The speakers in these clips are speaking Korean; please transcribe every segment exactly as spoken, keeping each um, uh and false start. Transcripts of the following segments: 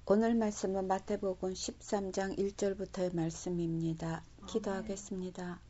오늘 말씀은 마태복음 십삼 장 일 절부터의 말씀입니다. 기도하겠습니다.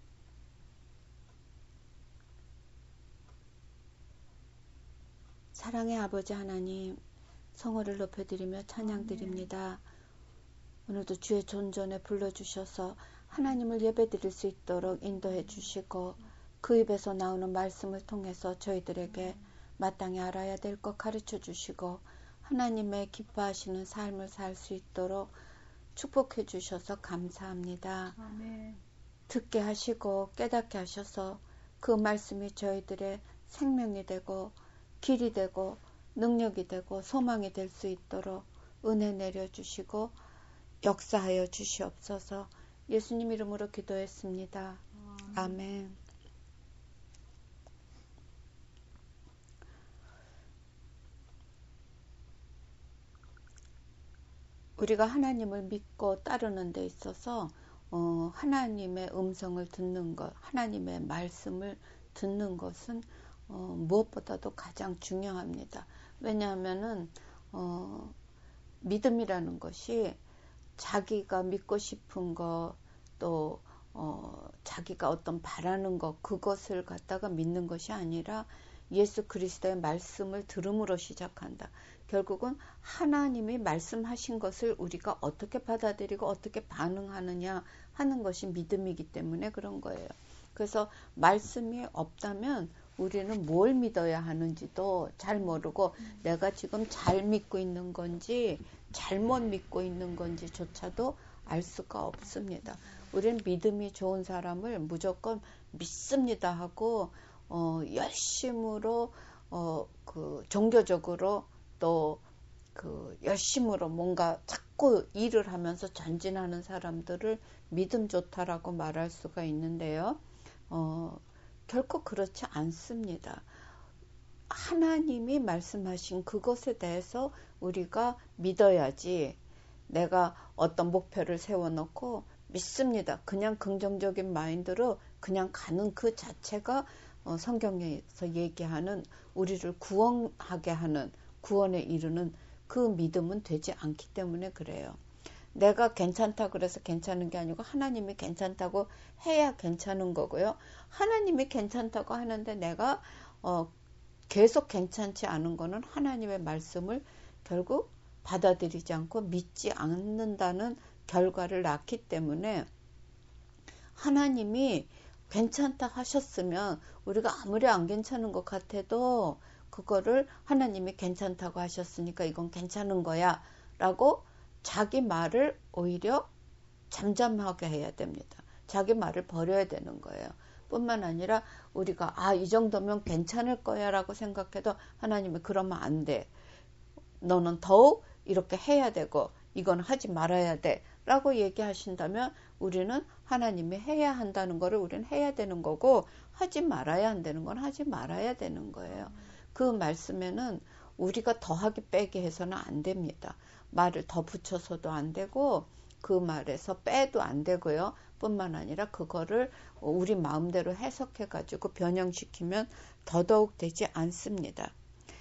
사랑의 아버지 하나님, 성호를 높여드리며 찬양드립니다. 오늘도 주의 존전에 불러주셔서 하나님을 예배드릴 수 있도록 인도해 주시고 그 입에서 나오는 말씀을 통해서 저희들에게 마땅히 알아야 될 것 가르쳐 주시고 하나님의 기뻐하시는 삶을 살 수 있도록 축복해 주셔서 감사합니다. 아멘. 듣게 하시고 깨닫게 하셔서 그 말씀이 저희들의 생명이 되고 길이 되고 능력이 되고 소망이 될 수 있도록 은혜 내려주시고 역사하여 주시옵소서. 예수님 이름으로 기도했습니다. 아멘. 아멘. 우리가 하나님을 믿고 따르는 데 있어서 어, 하나님의 음성을 듣는 것, 하나님의 말씀을 듣는 것은 어, 무엇보다도 가장 중요합니다. 왜냐하면은 어, 믿음이라는 것이 자기가 믿고 싶은 것, 또 어, 자기가 어떤 바라는 것, 그것을 갖다가 믿는 것이 아니라 예수 그리스도의 말씀을 들음으로 시작한다. 결국은 하나님이 말씀하신 것을 우리가 어떻게 받아들이고 어떻게 반응하느냐 하는 것이 믿음이기 때문에 그런 거예요. 그래서 말씀이 없다면 우리는 뭘 믿어야 하는지도 잘 모르고 내가 지금 잘 믿고 있는 건지 잘못 믿고 있는 건지조차도 알 수가 없습니다. 우리는 믿음이 좋은 사람을 무조건 믿습니다 하고 어, 열심으로 어, 그 종교적으로 또 그 열심으로 뭔가 자꾸 일을 하면서 전진하는 사람들을 믿음 좋다라고 말할 수가 있는데요. 어, 결코 그렇지 않습니다. 하나님이 말씀하신 그것에 대해서 우리가 믿어야지 내가 어떤 목표를 세워놓고 믿습니다. 그냥 긍정적인 마인드로 그냥 가는 그 자체가 어, 성경에서 얘기하는 우리를 구원하게 하는 구원에 이르는 그 믿음은 되지 않기 때문에 그래요. 내가 괜찮다 그래서 괜찮은 게 아니고 하나님이 괜찮다고 해야 괜찮은 거고요. 하나님이 괜찮다고 하는데 내가 어, 계속 괜찮지 않은 거는 하나님의 말씀을 결국 받아들이지 않고 믿지 않는다는 결과를 낳기 때문에 하나님이 괜찮다 하셨으면 우리가 아무리 안 괜찮은 것 같아도 그거를 하나님이 괜찮다고 하셨으니까 이건 괜찮은 거야 라고 자기 말을 오히려 잠잠하게 해야 됩니다. 자기 말을 버려야 되는 거예요. 뿐만 아니라 우리가 아, 이 정도면 괜찮을 거야 라고 생각해도 하나님이 그러면 안 돼. 너는 더욱 이렇게 해야 되고 이건 하지 말아야 돼 라고 얘기하신다면 우리는 하나님이 해야 한다는 거를 우리는 해야 되는 거고 하지 말아야 한다는 건 하지 말아야 되는 거예요. 그 말씀에는 우리가 더하기 빼기 해서는 안 됩니다. 말을 더 붙여서도 안 되고 그 말에서 빼도 안 되고요. 뿐만 아니라 그거를 우리 마음대로 해석해 가지고 변형시키면 더더욱 되지 않습니다.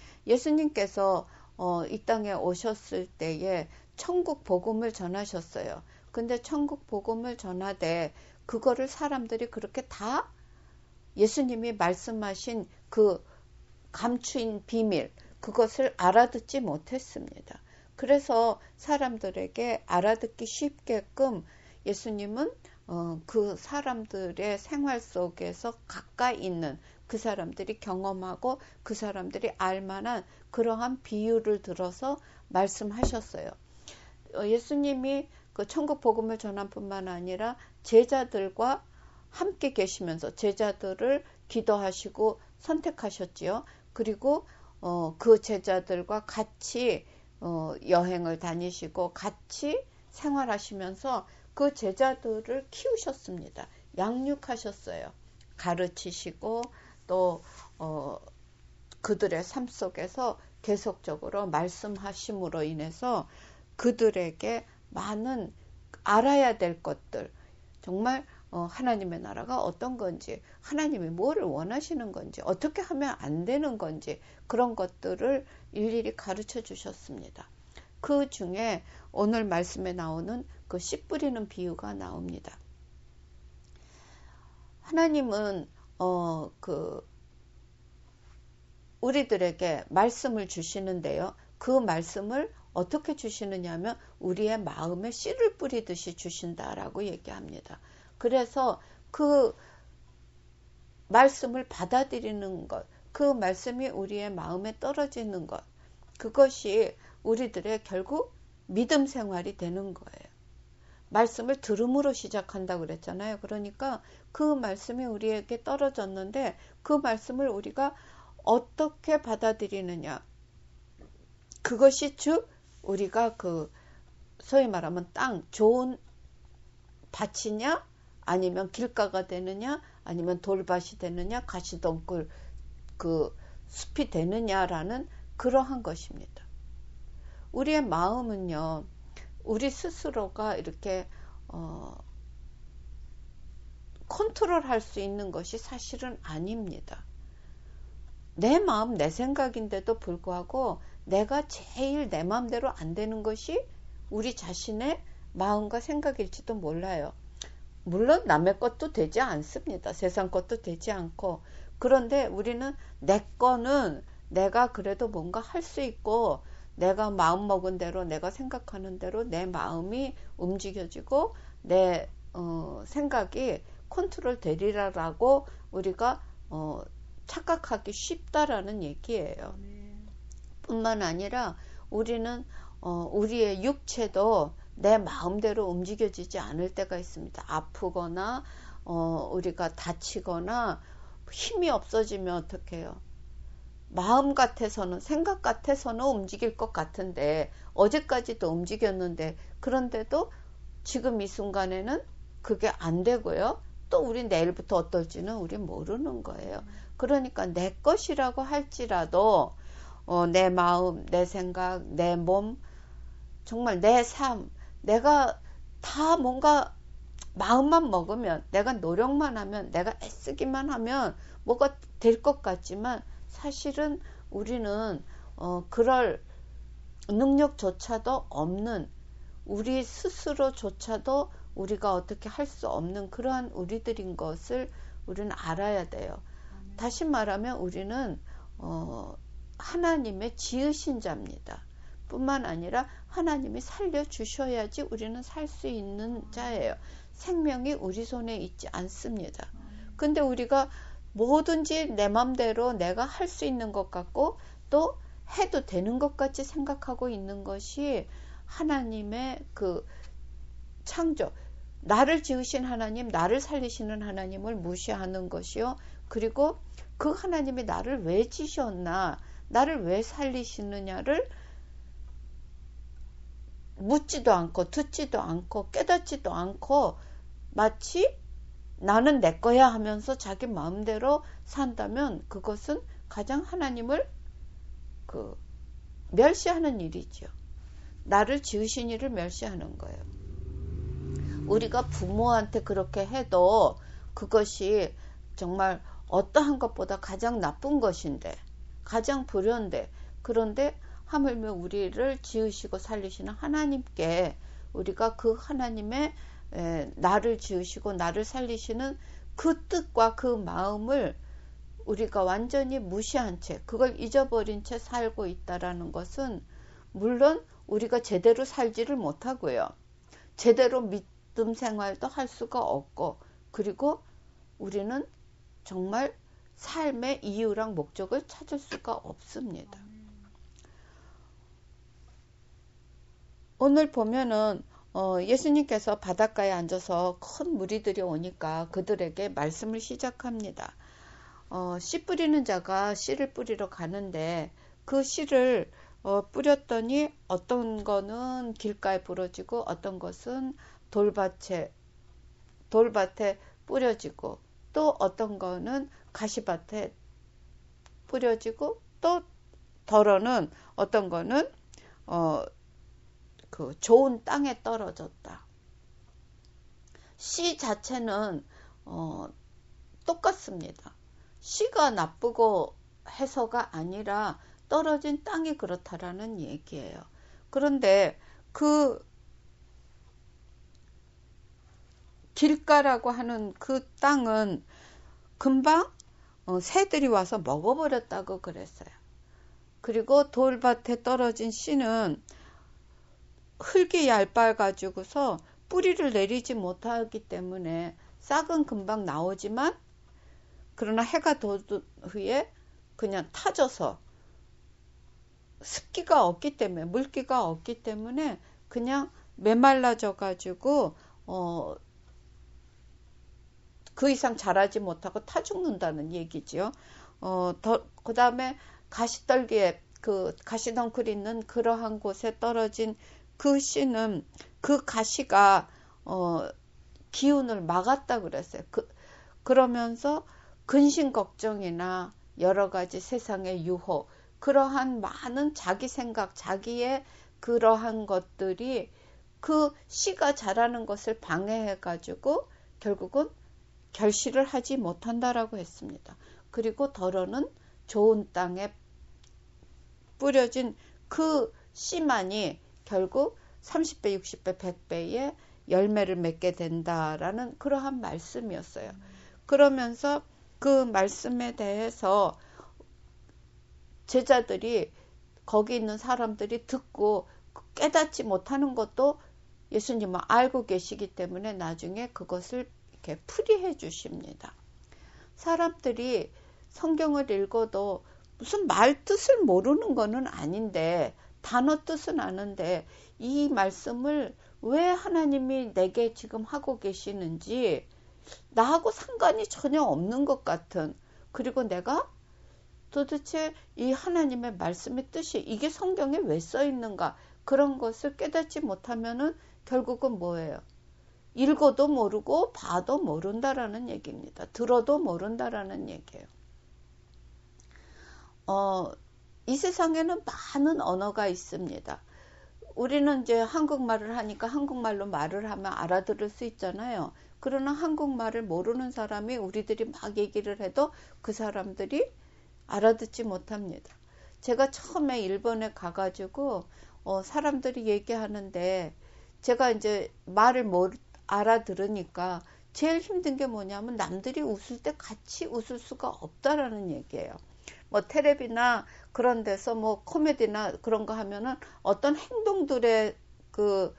예수님께서 어, 이 땅에 오셨을 때에 천국 복음을 전하셨어요. 근데 천국 복음을 전하되 그거를 사람들이 그렇게 다 예수님이 말씀하신 그 감추인 비밀 그것을 알아듣지 못했습니다. 그래서 사람들에게 알아듣기 쉽게끔 예수님은 어, 그 사람들의 생활 속에서 가까이 있는 그 사람들이 경험하고 그 사람들이 알만한 그러한 비유를 들어서 말씀하셨어요. 어, 예수님이 그 천국 복음을 전한 뿐만 아니라 제자들과 함께 계시면서 제자들을 기도하시고 선택하셨지요. 그리고 어, 그 제자들과 같이 어, 여행을 다니시고 같이 생활하시면서 그 제자들을 키우셨습니다. 양육하셨어요. 가르치시고 또 어, 그들의 삶 속에서 계속적으로 말씀하심으로 인해서 그들에게 많은 알아야 될 것들, 정말 어, 하나님의 나라가 어떤 건지, 하나님이 뭐를 원하시는 건지, 어떻게 하면 안 되는 건지 그런 것들을 일일이 가르쳐 주셨습니다. 그 중에 오늘 말씀에 나오는 그 씨 뿌리는 비유가 나옵니다. 하나님은 어, 그 우리들에게 말씀을 주시는데요. 그 말씀을 어떻게 주시느냐 하면 우리의 마음에 씨를 뿌리듯이 주신다라고 얘기합니다. 그래서 그 말씀을 받아들이는 것, 그 말씀이 우리의 마음에 떨어지는 것, 그것이 우리들의 결국 믿음 생활이 되는 거예요. 말씀을 들음으로 시작한다고 그랬잖아요. 그러니까 그 말씀이 우리에게 떨어졌는데 그 말씀을 우리가 어떻게 받아들이느냐. 그것이 즉 우리가 그 소위 말하면 땅, 좋은 밭이냐 아니면 길가가 되느냐 아니면 돌밭이 되느냐 가시덩굴 그 숲이 되느냐라는 그러한 것입니다. 우리의 마음은요. 우리 스스로가 이렇게 어, 컨트롤할 수 있는 것이 사실은 아닙니다. 내 마음, 내 생각인데도 불구하고 내가 제일 내 마음대로 안 되는 것이 우리 자신의 마음과 생각일지도 몰라요. 물론 남의 것도 되지 않습니다. 세상 것도 되지 않고. 그런데 우리는 내 거는 내가 그래도 뭔가 할 수 있고 내가 마음먹은 대로 내가 생각하는 대로 내 마음이 움직여지고 내 어, 생각이 컨트롤 되리라라고 우리가 어, 착각하기 쉽다라는 얘기예요. 네. 뿐만 아니라 우리는 어, 우리의 육체도 내 마음대로 움직여지지 않을 때가 있습니다. 아프거나 어, 우리가 다치거나 힘이 없어지면 어떡해요? 마음 같아서는 생각 같아서는 움직일 것 같은데 어제까지도 움직였는데 그런데도 지금 이 순간에는 그게 안 되고요. 또 우리 내일부터 어떨지는 우리 모르는 거예요. 그러니까 내 것이라고 할지라도 어, 내 마음, 내 생각, 내 몸, 정말 내 삶, 내가 다 뭔가 마음만 먹으면 내가 노력만 하면 내가 애쓰기만 하면 뭐가 될 것 같지만 사실은 우리는 어, 그럴 능력조차도 없는 우리 스스로조차도 우리가 어떻게 할 수 없는 그러한 우리들인 것을 우리는 알아야 돼요. 음. 다시 말하면 우리는 어, 하나님의 지으신 자입니다. 뿐만 아니라 하나님이 살려주셔야지 우리는 살 수 있는 자예요. 생명이 우리 손에 있지 않습니다. 근데 우리가 뭐든지 내 맘대로 내가 할 수 있는 것 같고 또 해도 되는 것 같이 생각하고 있는 것이 하나님의 그 창조, 나를 지으신 하나님, 나를 살리시는 하나님을 무시하는 것이요. 그리고 그 하나님이 나를 왜 지셨나, 나를 왜 살리시느냐를 묻지도 않고 듣지도 않고 깨닫지도 않고 마치 나는 내 거야 하면서 자기 마음대로 산다면 그것은 가장 하나님을 그 멸시하는 일이죠. 나를 지으신 이를 멸시하는 거예요. 우리가 부모한테 그렇게 해도 그것이 정말 어떠한 것보다 가장 나쁜 것인데 가장 불효인데 그런데 하물며 우리를 지으시고 살리시는 하나님께 우리가 그 하나님의 에, 나를 지으시고 나를 살리시는 그 뜻과 그 마음을 우리가 완전히 무시한 채 그걸 잊어버린 채 살고 있다라는 것은 물론 우리가 제대로 살지를 못하고요. 제대로 믿음 생활도 할 수가 없고 그리고 우리는 정말 삶의 이유랑 목적을 찾을 수가 없습니다. 오늘 보면은 어, 예수님께서 바닷가에 앉아서 큰 무리들이 오니까 그들에게 말씀을 시작합니다. 어, 씨 뿌리는 자가 씨를 뿌리러 가는데 그 씨를 어, 뿌렸더니 어떤 거는 길가에 부러지고 어떤 것은 돌밭에 돌밭에 뿌려지고 또 어떤 거는 가시밭에 뿌려지고 또 덜어는 어떤 거는 어, 그 좋은 땅에 떨어졌다. 씨 자체는 어, 똑같습니다. 씨가 나쁘고 해서가 아니라 떨어진 땅이 그렇다라는 얘기예요. 그런데 그 길가라고 하는 그 땅은 금방 어, 새들이 와서 먹어버렸다고 그랬어요. 그리고 돌밭에 떨어진 씨는 흙이 얇아가지고서 뿌리를 내리지 못하기 때문에 싹은 금방 나오지만 그러나 해가 돋은 후에 그냥 타져서 습기가 없기 때문에 물기가 없기 때문에 그냥 메말라져 가지고 어, 그 이상 자라지 못하고 타 죽는다는 얘기죠. 어, 그 다음에 가시떨기에 그 가시덩굴 있는 그러한 곳에 떨어진 그 씨는 그 가시가 어, 기운을 막았다 그랬어요. 그, 그러면서 근심 걱정이나 여러 가지 세상의 유혹, 그러한 많은 자기 생각, 자기의 그러한 것들이 그 씨가 자라는 것을 방해해 가지고 결국은 결실을 하지 못한다라고 했습니다. 그리고 더러는 좋은 땅에 뿌려진 그 씨만이 결국 삼십 배, 육십 배, 백 배의 열매를 맺게 된다라는 그러한 말씀이었어요. 그러면서 그 말씀에 대해서 제자들이 거기 있는 사람들이 듣고 깨닫지 못하는 것도 예수님은 알고 계시기 때문에 나중에 그것을 이렇게 풀이해 주십니다. 사람들이 성경을 읽어도 무슨 말 뜻을 모르는 거는 아닌데 단어 뜻은 아는데 이 말씀을 왜 하나님이 내게 지금 하고 계시는지 나하고 상관이 전혀 없는 것 같은, 그리고 내가 도대체 이 하나님의 말씀의 뜻이 이게 성경에 왜 써 있는가, 그런 것을 깨닫지 못하면은 결국은 뭐예요? 읽어도 모르고 봐도 모른다라는 얘기입니다. 들어도 모른다라는 얘기예요. 어, 이 세상에는 많은 언어가 있습니다. 우리는 이제 한국말을 하니까 한국말로 말을 하면 알아들을 수 있잖아요. 그러나 한국말을 모르는 사람이 우리들이 막 얘기를 해도 그 사람들이 알아듣지 못합니다. 제가 처음에 일본에 가가지고 어, 사람들이 얘기하는데 제가 이제 말을 못 알아들으니까 제일 힘든 게 뭐냐면 남들이 웃을 때 같이 웃을 수가 없다라는 얘기예요. 뭐 텔레비나 그런 데서 뭐 코미디나 그런 거 하면은 어떤 행동들의 그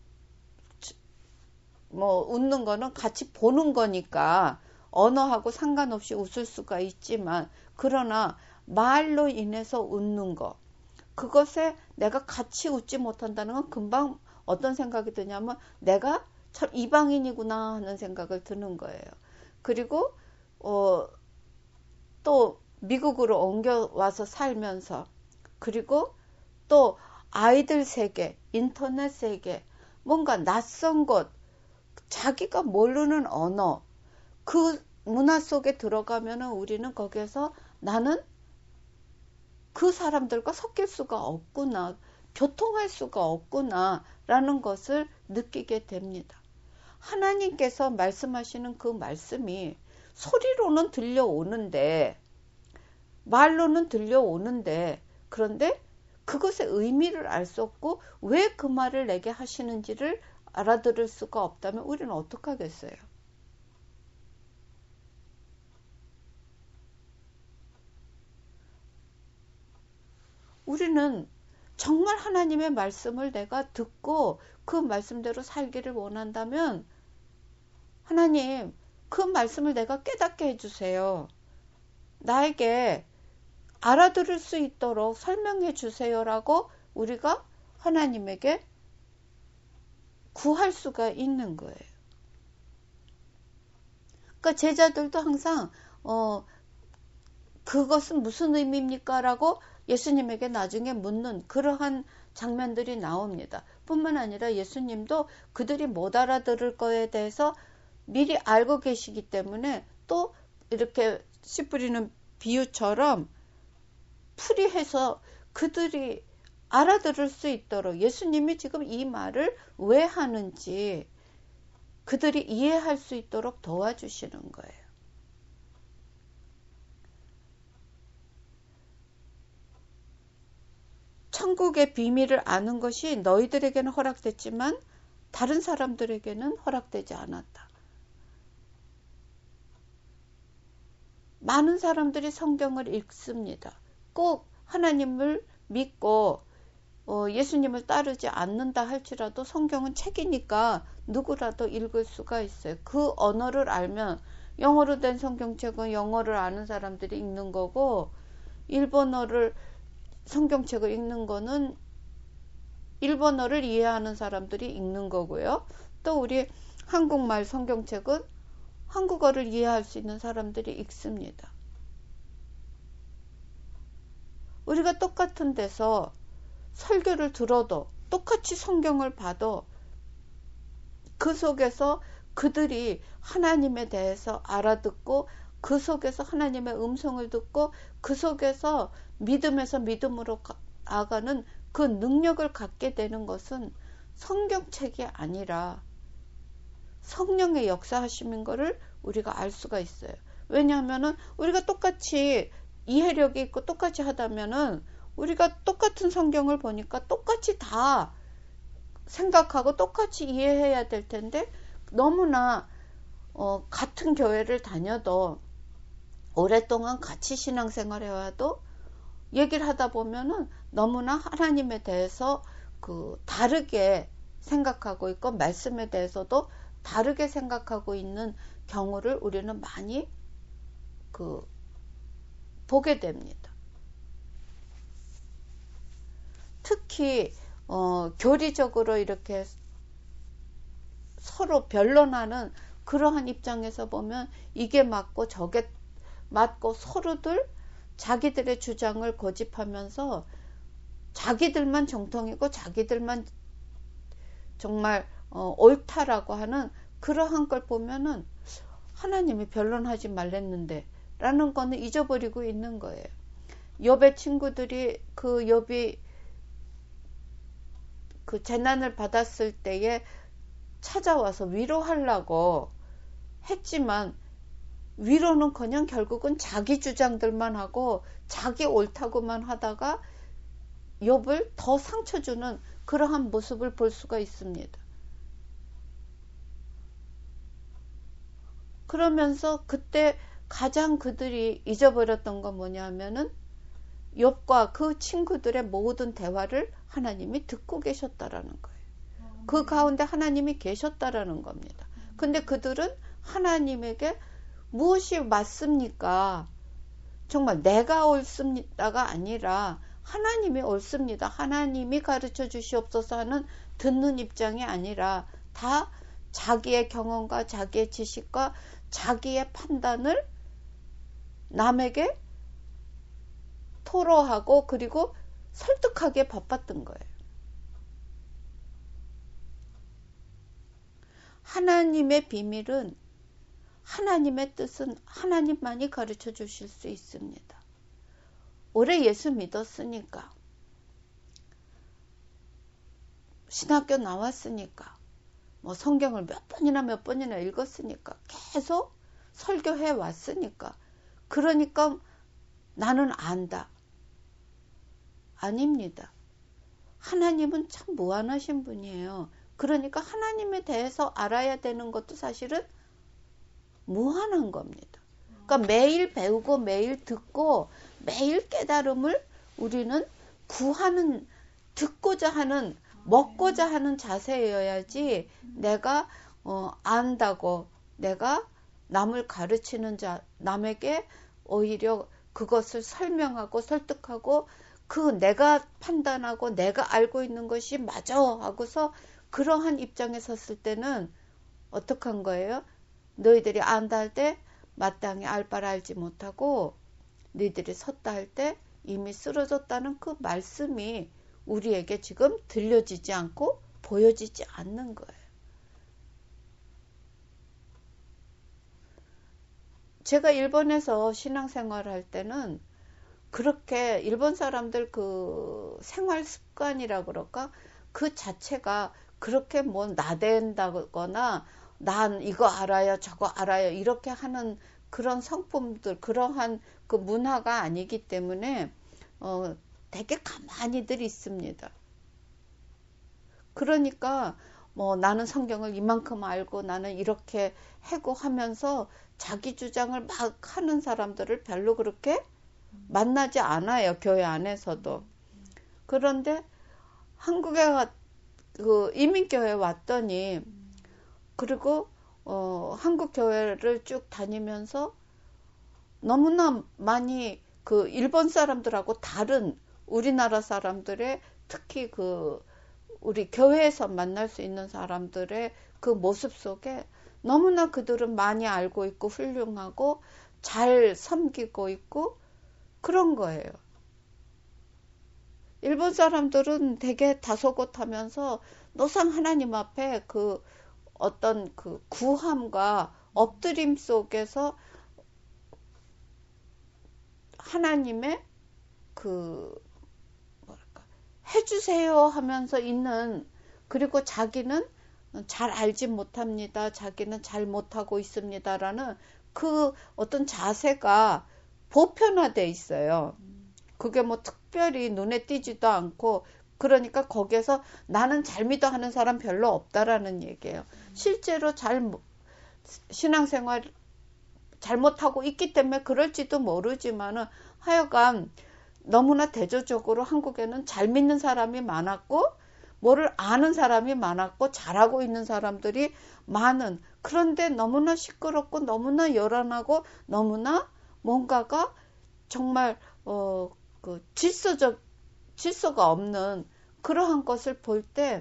뭐 웃는 거는 같이 보는 거니까 언어하고 상관없이 웃을 수가 있지만, 그러나 말로 인해서 웃는 거, 그것에 내가 같이 웃지 못한다는 건 금방 어떤 생각이 드냐면 내가 참 이방인이구나 하는 생각을 드는 거예요. 그리고 어, 또 미국으로 옮겨와서 살면서, 그리고 또 아이들 세계, 인터넷 세계, 뭔가 낯선 곳, 자기가 모르는 언어, 그 문화 속에 들어가면은 우리는 거기에서 나는 그 사람들과 섞일 수가 없구나, 교통할 수가 없구나 라는 것을 느끼게 됩니다. 하나님께서 말씀하시는 그 말씀이 소리로는 들려오는데, 말로는 들려오는데, 그런데 그것의 의미를 알 수 없고 왜 그 말을 내게 하시는지를 알아들을 수가 없다면 우리는 어떡하겠어요? 우리는 정말 하나님의 말씀을 내가 듣고 그 말씀대로 살기를 원한다면 하나님, 그 말씀을 내가 깨닫게 해주세요. 나에게 알아들을 수 있도록 설명해 주세요라고 우리가 하나님에게 구할 수가 있는 거예요. 그러니까 제자들도 항상 어, 그것은 무슨 의미입니까? 라고 예수님에게 나중에 묻는 그러한 장면들이 나옵니다. 뿐만 아니라 예수님도 그들이 못 알아들을 거에 대해서 미리 알고 계시기 때문에 또 이렇게 씨 뿌리는 비유처럼 풀이해서 그들이 알아들을 수 있도록 예수님이 지금 이 말을 왜 하는지 그들이 이해할 수 있도록 도와주시는 거예요. 천국의 비밀을 아는 것이 너희들에게는 허락됐지만 다른 사람들에게는 허락되지 않았다. 많은 사람들이 성경을 읽습니다. 꼭 하나님을 믿고 어, 예수님을 따르지 않는다 할지라도 성경은 책이니까 누구라도 읽을 수가 있어요. 그 언어를 알면, 영어로 된 성경책은 영어를 아는 사람들이 읽는 거고, 일본어를 성경책을 읽는 거는 일본어를 이해하는 사람들이 읽는 거고요. 또 우리 한국말 성경책은 한국어를 이해할 수 있는 사람들이 읽습니다. 우리가 똑같은 데서 설교를 들어도, 똑같이 성경을 봐도 그 속에서 그들이 하나님에 대해서 알아듣고, 그 속에서 하나님의 음성을 듣고, 그 속에서 믿음에서 믿음으로 나아가는 그 능력을 갖게 되는 것은 성경책이 아니라 성령의 역사하심인 것을 우리가 알 수가 있어요. 왜냐하면은 우리가 똑같이 이해력이 있고 똑같이 하다면은 우리가 똑같은 성경을 보니까 똑같이 다 생각하고 똑같이 이해해야 될 텐데, 너무나 어, 같은 교회를 다녀도 오랫동안 같이 신앙생활 해와도 얘기를 하다 보면은 너무나 하나님에 대해서 그 다르게 생각하고 있고, 말씀에 대해서도 다르게 생각하고 있는 경우를 우리는 많이 그 보게 됩니다. 특히 어, 교리적으로 이렇게 서로 변론하는 그러한 입장에서 보면 이게 맞고 저게 맞고, 서로들 자기들의 주장을 고집하면서 자기들만 정통이고 자기들만 정말 어, 옳다라고 하는 그러한 걸 보면은 하나님이 변론하지 말랬는데 라는 거는 잊어버리고 있는 거예요. 욥의 친구들이 그 욥이 그 재난을 받았을 때에 찾아와서 위로하려고 했지만, 위로는커녕 결국은 자기 주장들만 하고 자기 옳다고만 하다가 욥을 더 상처 주는 그러한 모습을 볼 수가 있습니다. 그러면서 그때 가장 그들이 잊어버렸던 건 뭐냐면은 욥과 그 친구들의 모든 대화를 하나님이 듣고 계셨다라는 거예요. 그 가운데 하나님이 계셨다라는 겁니다. 근데 그들은 하나님에게 무엇이 맞습니까? 정말 내가 옳습니다가 아니라 하나님이 옳습니다, 하나님이 가르쳐 주시옵소서 하는 듣는 입장이 아니라 다 자기의 경험과 자기의 지식과 자기의 판단을 남에게 토로하고 그리고 설득하기에 바빴던 거예요. 하나님의 비밀은, 하나님의 뜻은 하나님만이 가르쳐 주실 수 있습니다. 오래 예수 믿었으니까, 신학교 나왔으니까, 뭐 성경을 몇 번이나 몇 번이나 읽었으니까, 계속 설교해 왔으니까, 그러니까 나는 안다. 아닙니다. 하나님은 참 무한하신 분이에요. 그러니까 하나님에 대해서 알아야 되는 것도 사실은 무한한 겁니다. 그러니까 매일 배우고 매일 듣고 매일 깨달음을 우리는 구하는, 듣고자 하는, 먹고자 하는 자세여야지, 내가 어, 안다고 내가 남을 가르치는 자, 남에게 오히려 그것을 설명하고 설득하고 그 내가 판단하고 내가 알고 있는 것이 맞아 하고서 그러한 입장에 섰을 때는 어떡한 거예요? 너희들이 안다 할 때 마땅히 알 바를 알지 못하고 너희들이 섰다 할 때 이미 쓰러졌다는 그 말씀이 우리에게 지금 들려지지 않고 보여지지 않는 거예요. 제가 일본에서 신앙생활 할 때는 그렇게 일본 사람들 그 생활 습관이라 그럴까? 그 자체가 그렇게 뭐 나댄다거나 난 이거 알아요, 저거 알아요, 이렇게 하는 그런 성품들, 그러한 그 문화가 아니기 때문에 어, 되게 가만히들 있습니다. 그러니까 뭐 나는 성경을 이만큼 알고 나는 이렇게 하고 하면서 자기 주장을 막 하는 사람들을 별로 그렇게 만나지 않아요. 교회 안에서도. 그런데 한국에 그 이민교회에 왔더니 그리고 어, 한국 교회를 쭉 다니면서 너무나 많이 그 일본 사람들하고 다른 우리나라 사람들의 특히 그 우리 교회에서 만날 수 있는 사람들의 그 모습 속에 너무나 그들은 많이 알고 있고 훌륭하고 잘 섬기고 있고 그런 거예요. 일본 사람들은 되게 다소곳하면서 노상 하나님 앞에 그 어떤 그 구함과 엎드림 속에서 하나님의 그 뭐랄까 해주세요 하면서 있는 그리고 자기는 잘 알지 못합니다. 자기는 잘 못하고 있습니다라는 그 어떤 자세가 보편화돼 있어요. 그게 뭐 특별히 눈에 띄지도 않고 그러니까 거기에서 나는 잘 믿어 하는 사람 별로 없다라는 얘기예요. 실제로 잘 신앙생활 잘못하고 있기 때문에 그럴지도 모르지만은 하여간 너무나 대조적으로 한국에는 잘 믿는 사람이 많았고 뭐를 아는 사람이 많았고 잘하고 있는 사람들이 많은 그런데 너무나 시끄럽고 너무나 요란하고 너무나 뭔가가 정말 어, 그 질서적 질서가 없는 그러한 것을 볼 때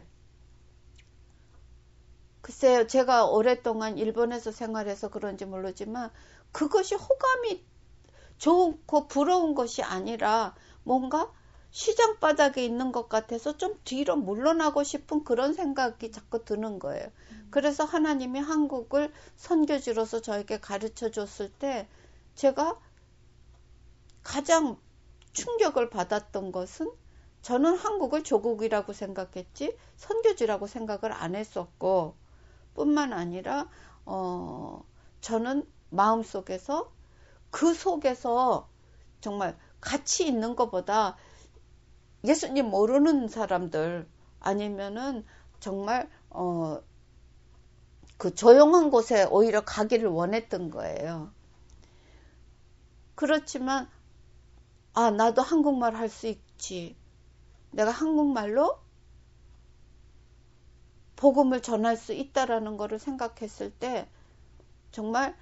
글쎄요 제가 오랫동안 일본에서 생활해서 그런지 모르지만 그것이 호감이 좋고 부러운 것이 아니라 뭔가 시장 바닥에 있는 것 같아서 좀 뒤로 물러나고 싶은 그런 생각이 자꾸 드는 거예요. 음. 그래서 하나님이 한국을 선교지로서 저에게 가르쳐 줬을 때 제가 가장 충격을 받았던 것은 저는 한국을 조국이라고 생각했지 선교지라고 생각을 안 했었고 뿐만 아니라 어, 저는 마음속에서 그 속에서 정말 같이 있는 것보다 예수님 모르는 사람들 아니면은 정말 어, 그 조용한 곳에 오히려 가기를 원했던 거예요. 그렇지만 아 나도 한국말 할 수 있지. 내가 한국말로 복음을 전할 수 있다라는 거를 생각했을 때 정말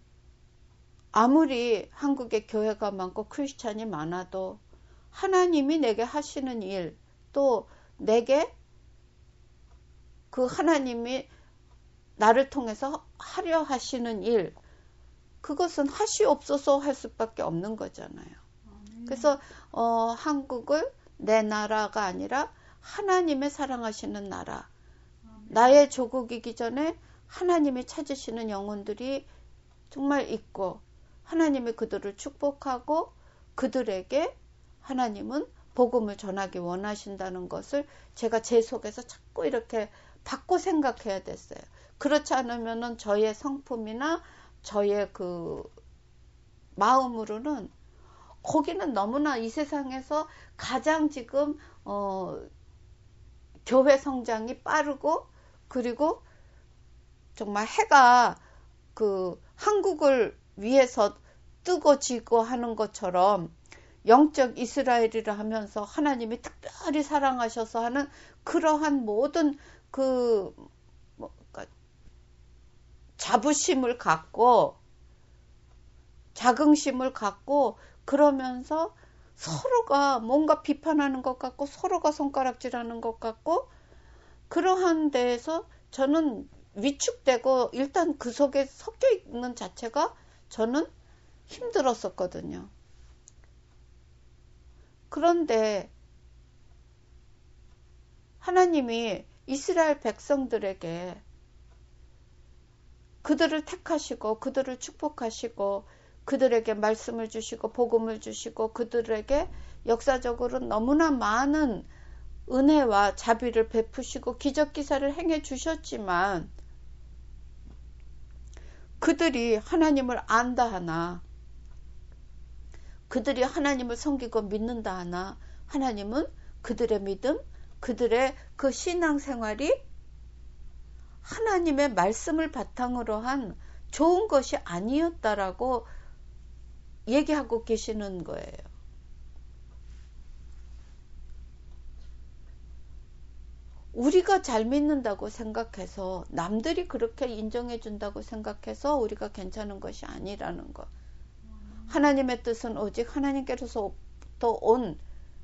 아무리 한국에 교회가 많고 크리스찬이 많아도 하나님이 내게 하시는 일, 또 내게 그 하나님이 나를 통해서 하려 하시는 일, 그것은 하시옵소서 할 수밖에 없는 거잖아요. 음. 그래서 어, 한국을 내 나라가 아니라 하나님의 사랑하시는 나라, 음. 나의 조국이기 전에 하나님이 찾으시는 영혼들이 정말 있고 하나님이 그들을 축복하고 그들에게 하나님은 복음을 전하기 원하신다는 것을 제가 제 속에서 자꾸 이렇게 바꿔 생각해야 됐어요. 그렇지 않으면은 저의 성품이나 저의 그 마음으로는 거기는 너무나 이 세상에서 가장 지금 어 교회 성장이 빠르고 그리고 정말 해가 그 한국을 위해서 뜨고 지고 하는 것처럼 영적 이스라엘이라 하면서 하나님이 특별히 사랑하셔서 하는 그러한 모든 그 뭐가 자부심을 갖고 자긍심을 갖고 그러면서 서로가 뭔가 비판하는 것 같고 서로가 손가락질하는 것 같고 그러한 데에서 저는 위축되고 일단 그 속에 섞여 있는 자체가 저는 힘들었었거든요. 그런데 하나님이 이스라엘 백성들에게 그들을 택하시고 그들을 축복하시고 그들에게 말씀을 주시고 복음을 주시고 그들에게 역사적으로 너무나 많은 은혜와 자비를 베푸시고 기적기사를 행해 주셨지만 그들이 하나님을 안다 하나 그들이 하나님을 섬기고 믿는다 하나 하나님은 그들의 믿음, 그들의 그 신앙생활이 하나님의 말씀을 바탕으로 한 좋은 것이 아니었다라고 얘기하고 계시는 거예요. 우리가 잘 믿는다고 생각해서 남들이 그렇게 인정해 준다고 생각해서 우리가 괜찮은 것이 아니라는 것. 하나님의 뜻은 오직 하나님께로부터 온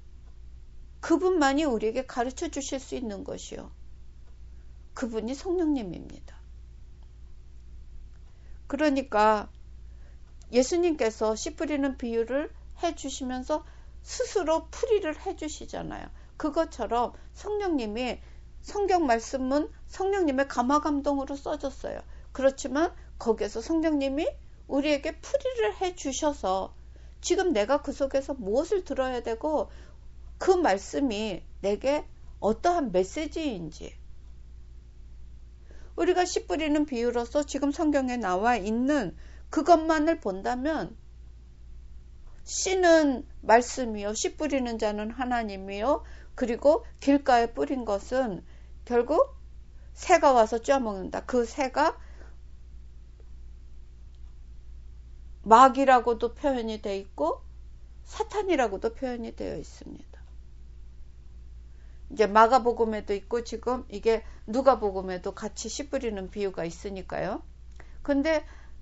그분만이 우리에게 가르쳐 주실 수 있는 것이요. 그분이 성령님입니다. 그러니까 예수님께서 씨 뿌리는 비유를 해주시면서 스스로 풀이를 해주시잖아요. 그것처럼 성령님이 성경 말씀은 성령님의 감화감동으로 써졌어요. 그렇지만 거기에서 성령님이 우리에게 풀이를 해주셔서 지금 내가 그 속에서 무엇을 들어야 되고 그 말씀이 내게 어떠한 메시지인지 우리가 씨 뿌리는 비유로서 지금 성경에 나와 있는 그것만을 본다면 씨는 말씀이요 씨 뿌리는 자는 하나님이요 그리고 길가에 뿌린 것은 결국 새가 와서 쪄먹는다. 그 새가 마귀라고도 표현이 되어 있고 사탄이라고도 표현이 되어 있습니다. 이제 마가복음에도 있고 지금 이게 누가복음에도 같이 씨 뿌리는 비유가 있으니까요. 근데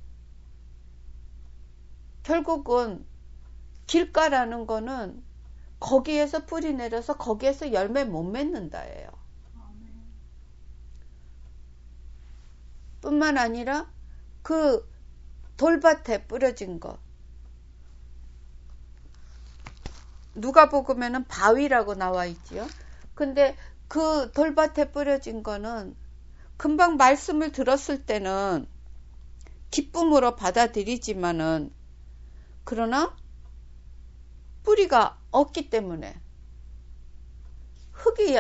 결국은 길가라는 거는 거기에서 뿌리 내려서 거기에서 열매 못 맺는다예요. 뿐만 아니라 그 돌밭에 뿌려진 거. 누가복음에는 바위라고 나와 있지요. 근데 그 돌밭에 뿌려진 거는 금방 말씀을 들었을 때는 기쁨으로 받아들이지만은 그러나 뿌리가 없기 때문에 흙이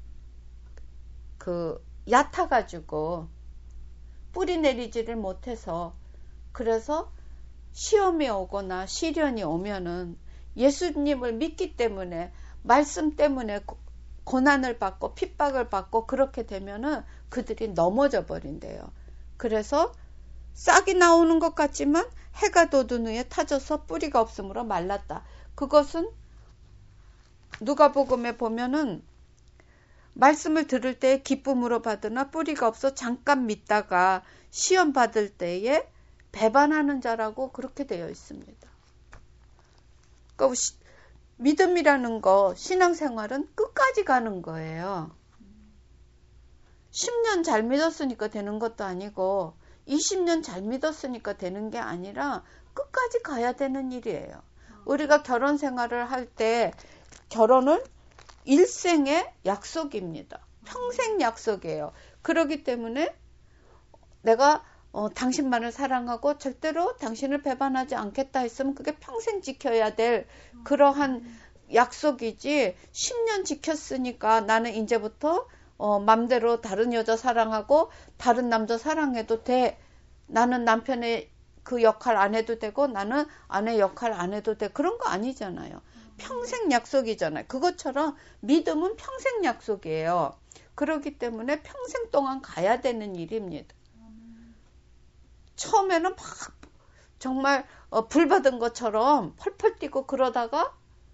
그 얕아가지고 뿌리 내리지를 못해서 그래서 시험이 오거나 시련이 오면은 예수님을 믿기 때문에 말씀 때문에 고난을 받고 핍박을 받고 그렇게 되면은 그들이 넘어져 버린대요. 그래서 싹이 나오는 것 같지만 해가 돋은 후에 타져서 뿌리가 없으므로 말랐다. 그것은 누가복음에 보면은 말씀을 들을 때에 기쁨으로 받으나 뿌리가 없어 잠깐 믿다가 시험 받을 때에 배반하는 자라고 그렇게 되어 있습니다. 그러니까 믿음이라는 거, 신앙생활은 끝까지 가는 거예요. 십 년 잘 믿었으니까 되는 것도 아니고 이십 년 잘 믿었으니까 되는 게 아니라 끝까지 가야 되는 일이에요. 우리가 결혼 생활을 할 때 결혼은 일생의 약속입니다. 평생 약속이에요. 그렇기 때문에 내가 어, 당신만을 사랑하고 절대로 당신을 배반하지 않겠다 했으면 그게 평생 지켜야 될 그러한 약속이지 십 년 지켰으니까 나는 이제부터 어, 맘대로 다른 여자 사랑하고 다른 남자 사랑해도 돼. 나는 남편의 그 역할 안 해도 되고 나는 아내 역할 안 해도 돼. 그런 거 아니잖아요. 평생 약속이잖아요. 그것처럼 믿음은 평생 약속이에요. 그렇기 때문에 평생 동안 가야 되는 일입니다. 처음에는 막 정말 어, 불 받은 것처럼 펄펄 뛰고 그러다가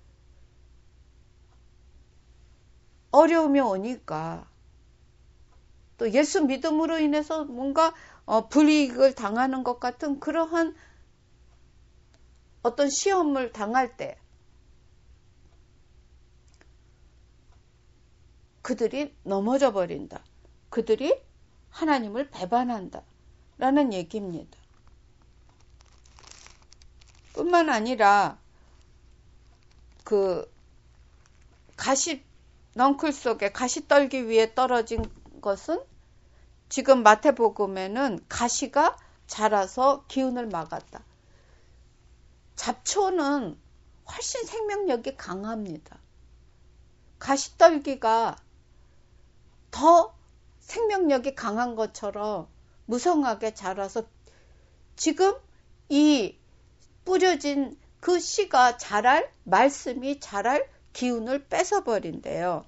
어려움이 오니까 또 예수 믿음으로 인해서 뭔가 어, 불이익을 당하는 것 같은 그러한 어떤 시험을 당할 때 그들이 넘어져 버린다. 그들이 하나님을 배반한다. 라는 얘기입니다. 뿐만 아니라 그 가시 넝쿨 속에 가시떨기 위에 떨어진 것은 지금 마태복음에는 가시가 자라서 기운을 막았다. 잡초는 훨씬 생명력이 강합니다. 가시떨기가 더 생명력이 강한 것처럼 무성하게 자라서 지금 이 뿌려진 그 씨가 자랄, 말씀이 자랄 기운을 뺏어버린대요.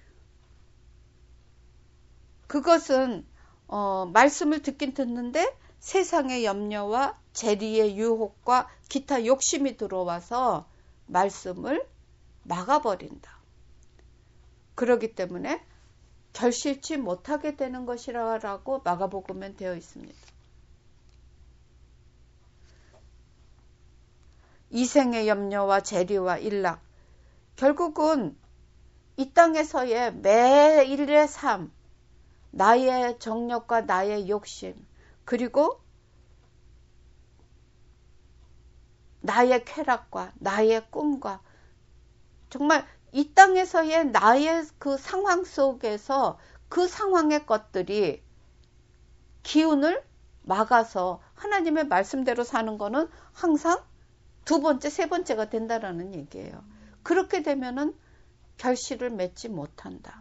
그것은 어, 말씀을 듣긴 듣는데 세상의 염려와 재리의 유혹과 기타 욕심이 들어와서 말씀을 막아버린다. 그렇기 때문에 결실치 못하게 되는 것이라고 마가복음엔 되어 있습니다. 이생의 염려와 재리와 일락, 결국은 이 땅에서의 매일의 삶, 나의 정력과 나의 욕심, 그리고 나의 쾌락과 나의 꿈과 정말 이 땅에서의 나의 그 상황 속에서 그 상황의 것들이 기운을 막아서 하나님의 말씀대로 사는 거는 항상 두 번째, 세 번째가 된다라는 얘기예요. 그렇게 되면은 결실을 맺지 못한다.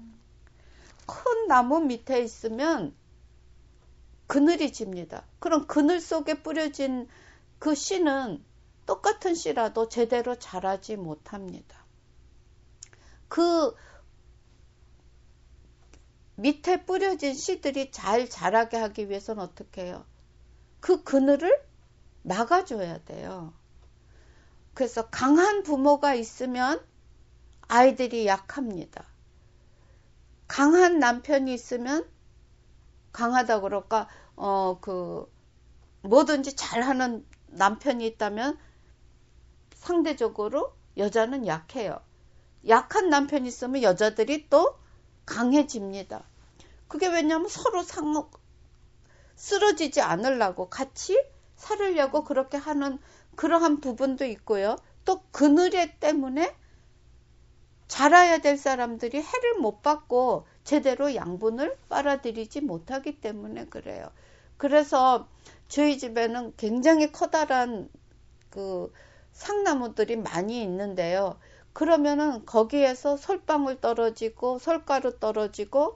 큰 나무 밑에 있으면 그늘이 집니다. 그럼 그늘 속에 뿌려진 그 씨는 똑같은 씨라도 제대로 자라지 못합니다. 그 밑에 뿌려진 씨들이 잘 자라게 하기 위해서는 어떻게 해요? 그 그늘을 막아줘야 돼요. 그래서 강한 부모가 있으면 아이들이 약합니다. 강한 남편이 있으면 강하다 그럴까, 어, 그, 뭐든지 잘하는 남편이 있다면 상대적으로 여자는 약해요. 약한 남편이 있으면 여자들이 또 강해집니다. 그게 왜냐하면 서로 상, 쓰러지지 않으려고 같이 살으려고 그렇게 하는 그러한 부분도 있고요. 또 그늘에 때문에 자라야 될 사람들이 해를 못 받고 제대로 양분을 빨아들이지 못하기 때문에 그래요. 그래서 저희 집에는 굉장히 커다란 그 상나무들이 많이 있는데요. 그러면은 거기에서 솔방울 떨어지고 솔가루 떨어지고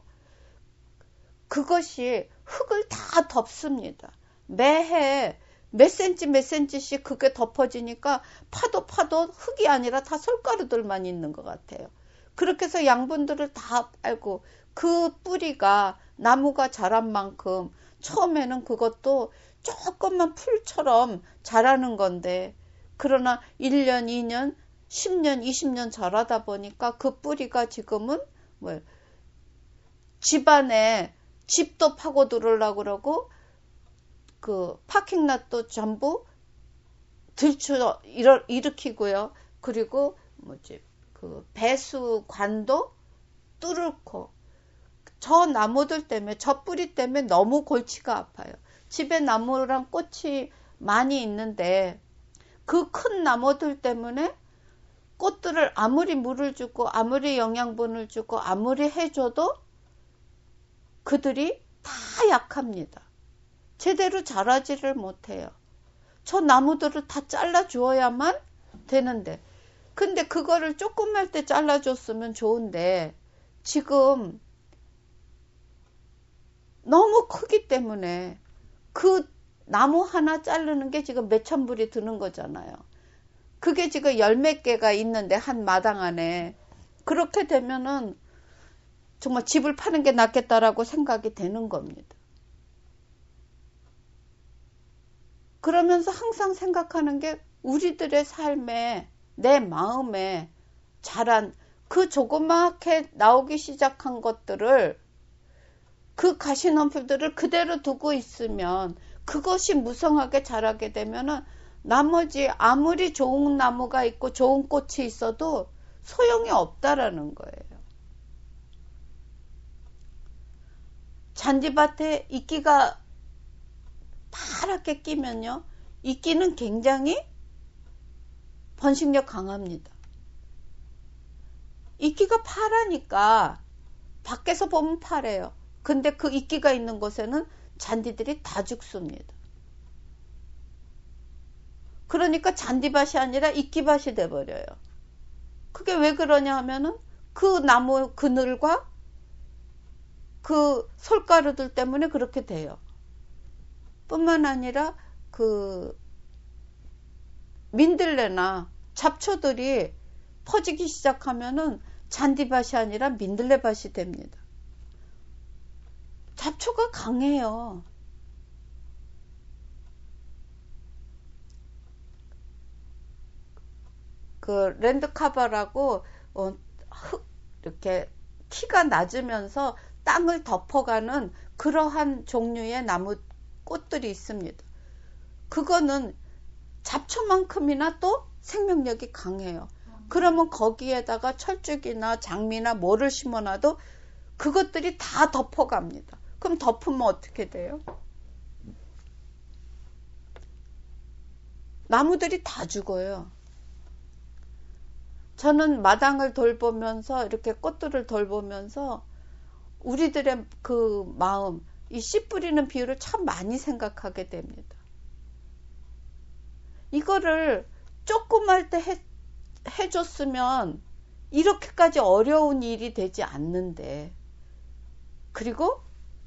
그것이 흙을 다 덮습니다. 매해 몇 센치 몇 센치씩 그게 덮어지니까 파도 파도 흙이 아니라 다 솔가루들만 있는 것 같아요. 그렇게 해서 양분들을 다 빨고 그 뿌리가 나무가 자란 만큼 처음에는 그것도 조금만 풀처럼 자라는 건데 그러나 일 년, 이 년, 십 년, 이십 년 자라다 보니까 그 뿌리가 지금은 뭐 집안에 집도 파고 들으려고 그러고 그 파킹랏도 전부 들추 일으키고요. 그리고 뭐지 그 배수관도 뚫고 저 나무들 때문에 저 뿌리 때문에 너무 골치가 아파요. 집에 나무랑 꽃이 많이 있는데 그 큰 나무들 때문에 꽃들을 아무리 물을 주고 아무리 영양분을 주고 아무리 해줘도 그들이 다 약합니다. 제대로 자라지를 못해요. 저 나무들을 다 잘라 주어야만 되는데 근데 그거를 조그만 때 잘라줬으면 좋은데 지금 너무 크기 때문에 그 나무 하나 자르는 게 지금 몇천 불이 드는 거잖아요. 그게 지금 열 몇 개가 있는데 한 마당 안에 그렇게 되면은 정말 집을 파는 게 낫겠다라고 생각이 되는 겁니다. 그러면서 항상 생각하는 게 우리들의 삶에 내 마음에 자란 그 조그맣게 나오기 시작한 것들을 그 가시덤불들을 그대로 두고 있으면 그것이 무성하게 자라게 되면은 나머지 아무리 좋은 나무가 있고 좋은 꽃이 있어도 소용이 없다라는 거예요. 잔디밭에 이끼가 파랗게 끼면요. 이끼는 굉장히 번식력 강합니다. 이끼가 파라니까 밖에서 보면 파래요. 근데 그 이끼가 있는 곳에는 잔디들이 다 죽습니다. 그러니까 잔디밭이 아니라 이끼밭이 돼버려요. 그게 왜 그러냐 하면은 그 나무 그늘과 그 솔가루들 때문에 그렇게 돼요. 뿐만 아니라 그 민들레나 잡초들이 퍼지기 시작하면은 잔디밭이 아니라 민들레밭이 됩니다. 잡초가 강해요. 그 랜드카바라고 어, 흙 이렇게 키가 낮으면서 땅을 덮어가는 그러한 종류의 나무 꽃들이 있습니다. 그거는 잡초만큼이나 또 생명력이 강해요. 그러면 거기에다가 철쭉이나 장미나 뭐를 심어놔도 그것들이 다 덮어갑니다. 그럼 덮으면 어떻게 돼요? 나무들이 다 죽어요. 저는 마당을 돌보면서 이렇게 꽃들을 돌보면서 우리들의 그 마음, 이 씨 뿌리는 비유를 참 많이 생각하게 됩니다. 이거를 조그만 때 해, 해줬으면 이렇게까지 어려운 일이 되지 않는데, 그리고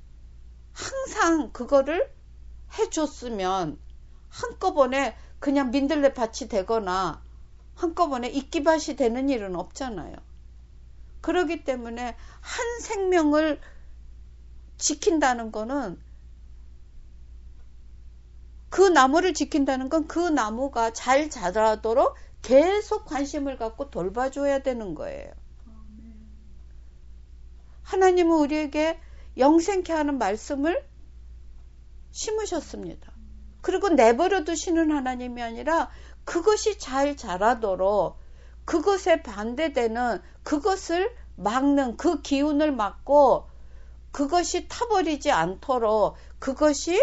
항상 그거를 해줬으면 한꺼번에 그냥 민들레 밭이 되거나 한꺼번에 이끼밭이 되는 일은 없잖아요. 그렇기 때문에 한 생명을 지킨다는 거는, 그 나무를 지킨다는 건 그 나무가 잘 자라도록 계속 관심을 갖고 돌봐줘야 되는 거예요. 하나님은 우리에게 영생케 하는 말씀을 심으셨습니다. 그리고 내버려 두시는 하나님이 아니라 그것이 잘 자라도록 그것에 반대되는, 그것을 막는, 그 기운을 막고 그것이 타버리지 않도록, 그것이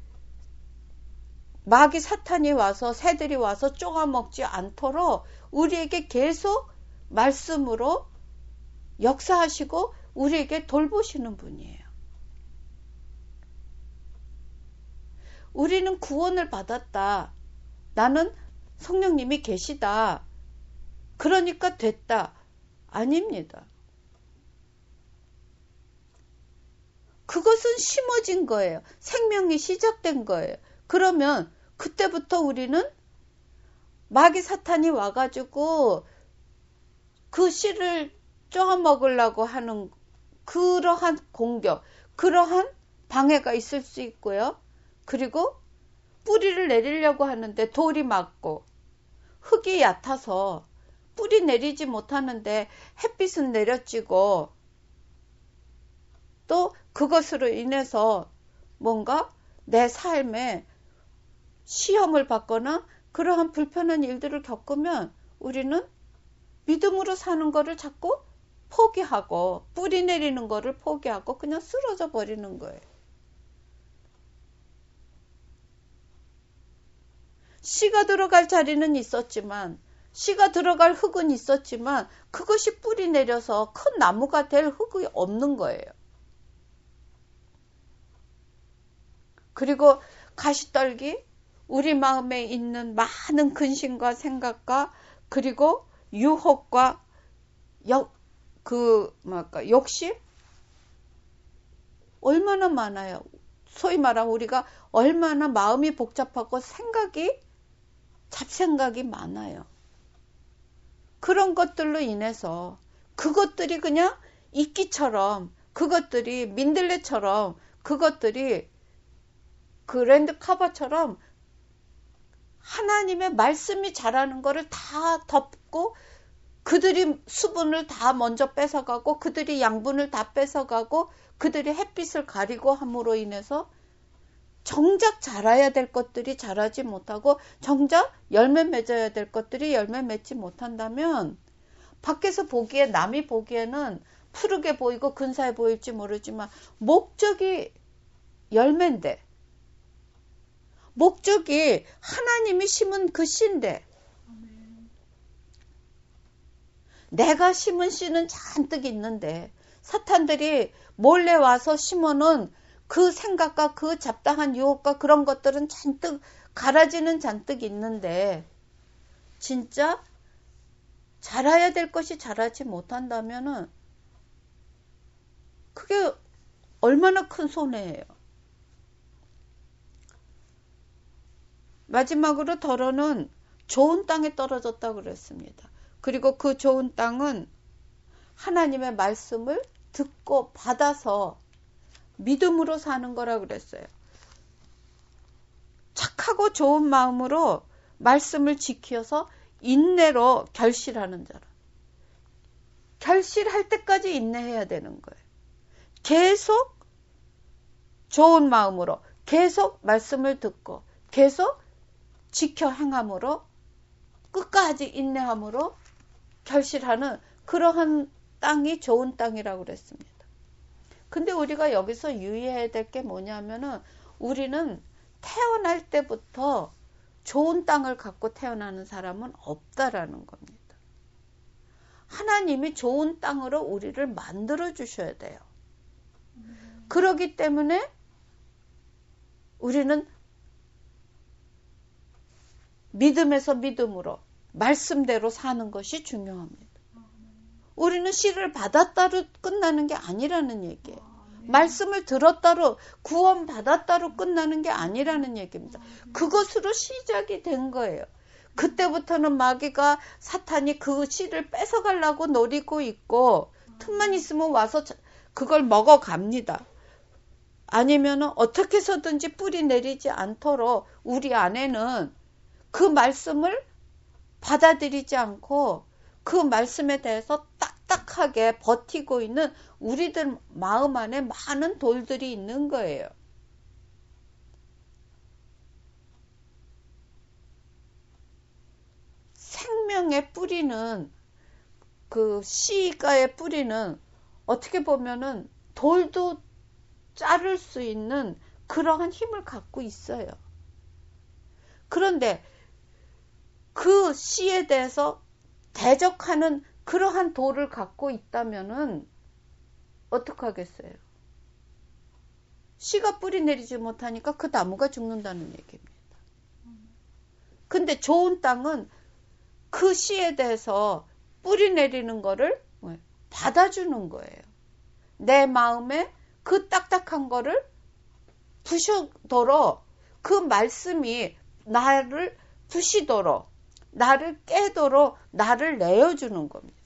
마귀 사탄이 와서, 새들이 와서 쪼아먹지 않도록 우리에게 계속 말씀으로 역사하시고 우리에게 돌보시는 분이에요. 우리는 구원을 받았다. 나는 성령님이 계시다. 그러니까 됐다. 아닙니다. 그것은 심어진 거예요. 생명이 시작된 거예요. 그러면 그때부터 우리는 마귀 사탄이 와가지고 그 씨를 쪼아먹으려고 하는 그러한 공격, 그러한 방해가 있을 수 있고요. 그리고 뿌리를 내리려고 하는데 돌이 맞고 흙이 얕아서 뿌리 내리지 못하는데 햇빛은 내려지고, 또 그것으로 인해서 뭔가 내 삶에 시험을 받거나 그러한 불편한 일들을 겪으면 우리는 믿음으로 사는 거를 자꾸 포기하고, 뿌리 내리는 거를 포기하고 그냥 쓰러져 버리는 거예요. 씨가 들어갈 자리는 있었지만, 씨가 들어갈 흙은 있었지만 그것이 뿌리 내려서 큰 나무가 될 흙이 없는 거예요. 그리고 가시떨기, 우리 마음에 있는 많은 근심과 생각과 그리고 유혹과 역, 그 뭐랄까 욕심 얼마나 많아요. 소위 말하면 우리가 얼마나 마음이 복잡하고 생각이 잡생각이 많아요. 그런 것들로 인해서 그것들이 그냥 이끼처럼, 그것들이 민들레처럼, 그것들이 그 랜드카바처럼 하나님의 말씀이 자라는 거를 다 덮고, 그들이 수분을 다 먼저 뺏어가고 그들이 양분을 다 뺏어가고 그들이 햇빛을 가리고 함으로 인해서 정작 자라야 될 것들이 자라지 못하고, 정작 열매 맺어야 될 것들이 열매 맺지 못한다면, 밖에서 보기에, 남이 보기에는 푸르게 보이고 근사해 보일지 모르지만 목적이 열매인데, 목적이 하나님이 심은 그 씨인데, 내가 심은 씨는 잔뜩 있는데 사탄들이 몰래 와서 심어놓은 그 생각과 그 잡다한 유혹과 그런 것들은 잔뜩, 가라지는 잔뜩 있는데, 진짜 자라야 될 것이 자라지 못한다면은 그게 얼마나 큰 손해예요. 마지막으로 더러는 좋은 땅에 떨어졌다고 그랬습니다. 그리고 그 좋은 땅은 하나님의 말씀을 듣고 받아서 믿음으로 사는 거라 그랬어요. 착하고 좋은 마음으로 말씀을 지켜서 인내로 결실하는 자라. 결실할 때까지 인내해야 되는 거예요. 계속 좋은 마음으로, 계속 말씀을 듣고, 계속 지켜 행함으로, 끝까지 인내함으로 결실하는 그러한 땅이 좋은 땅이라고 그랬습니다. 근데 우리가 여기서 유의해야 될 게 뭐냐면은 우리는 태어날 때부터 좋은 땅을 갖고 태어나는 사람은 없다라는 겁니다. 하나님이 좋은 땅으로 우리를 만들어 주셔야 돼요. 음. 그렇기 때문에 우리는 믿음에서 믿음으로 말씀대로 사는 것이 중요합니다. 우리는 씨를 받았다로 끝나는 게 아니라는 얘기예요. 말씀을 들었다로 구원 받았다로 끝나는 게 아니라는 얘기입니다. 그것으로 시작이 된 거예요. 그때부터는 마귀가 사탄이 그 씨를 뺏어가려고 노리고 있고 틈만 있으면 와서 그걸 먹어갑니다. 아니면은 어떻게 해서든지 뿌리 내리지 않도록 우리 안에는 그 말씀을 받아들이지 않고 그 말씀에 대해서 딱딱하게 버티고 있는 우리들 마음 안에 많은 돌들이 있는 거예요. 생명의 뿌리는, 그 씨가의 뿌리는 어떻게 보면은 돌도 자를 수 있는 그러한 힘을 갖고 있어요. 그런데 그 씨에 대해서 대적하는 그러한 돌을 갖고 있다면은 어떡하겠어요? 씨가 뿌리 내리지 못하니까 그 나무가 죽는다는 얘기입니다. 근데 좋은 땅은 그 씨에 대해서 뿌리 내리는 거를 받아주는 거예요. 내 마음에 그 딱딱한 거를 부시도록, 그 말씀이 나를 부시도록, 나를 깨도록 나를 내어주는 겁니다.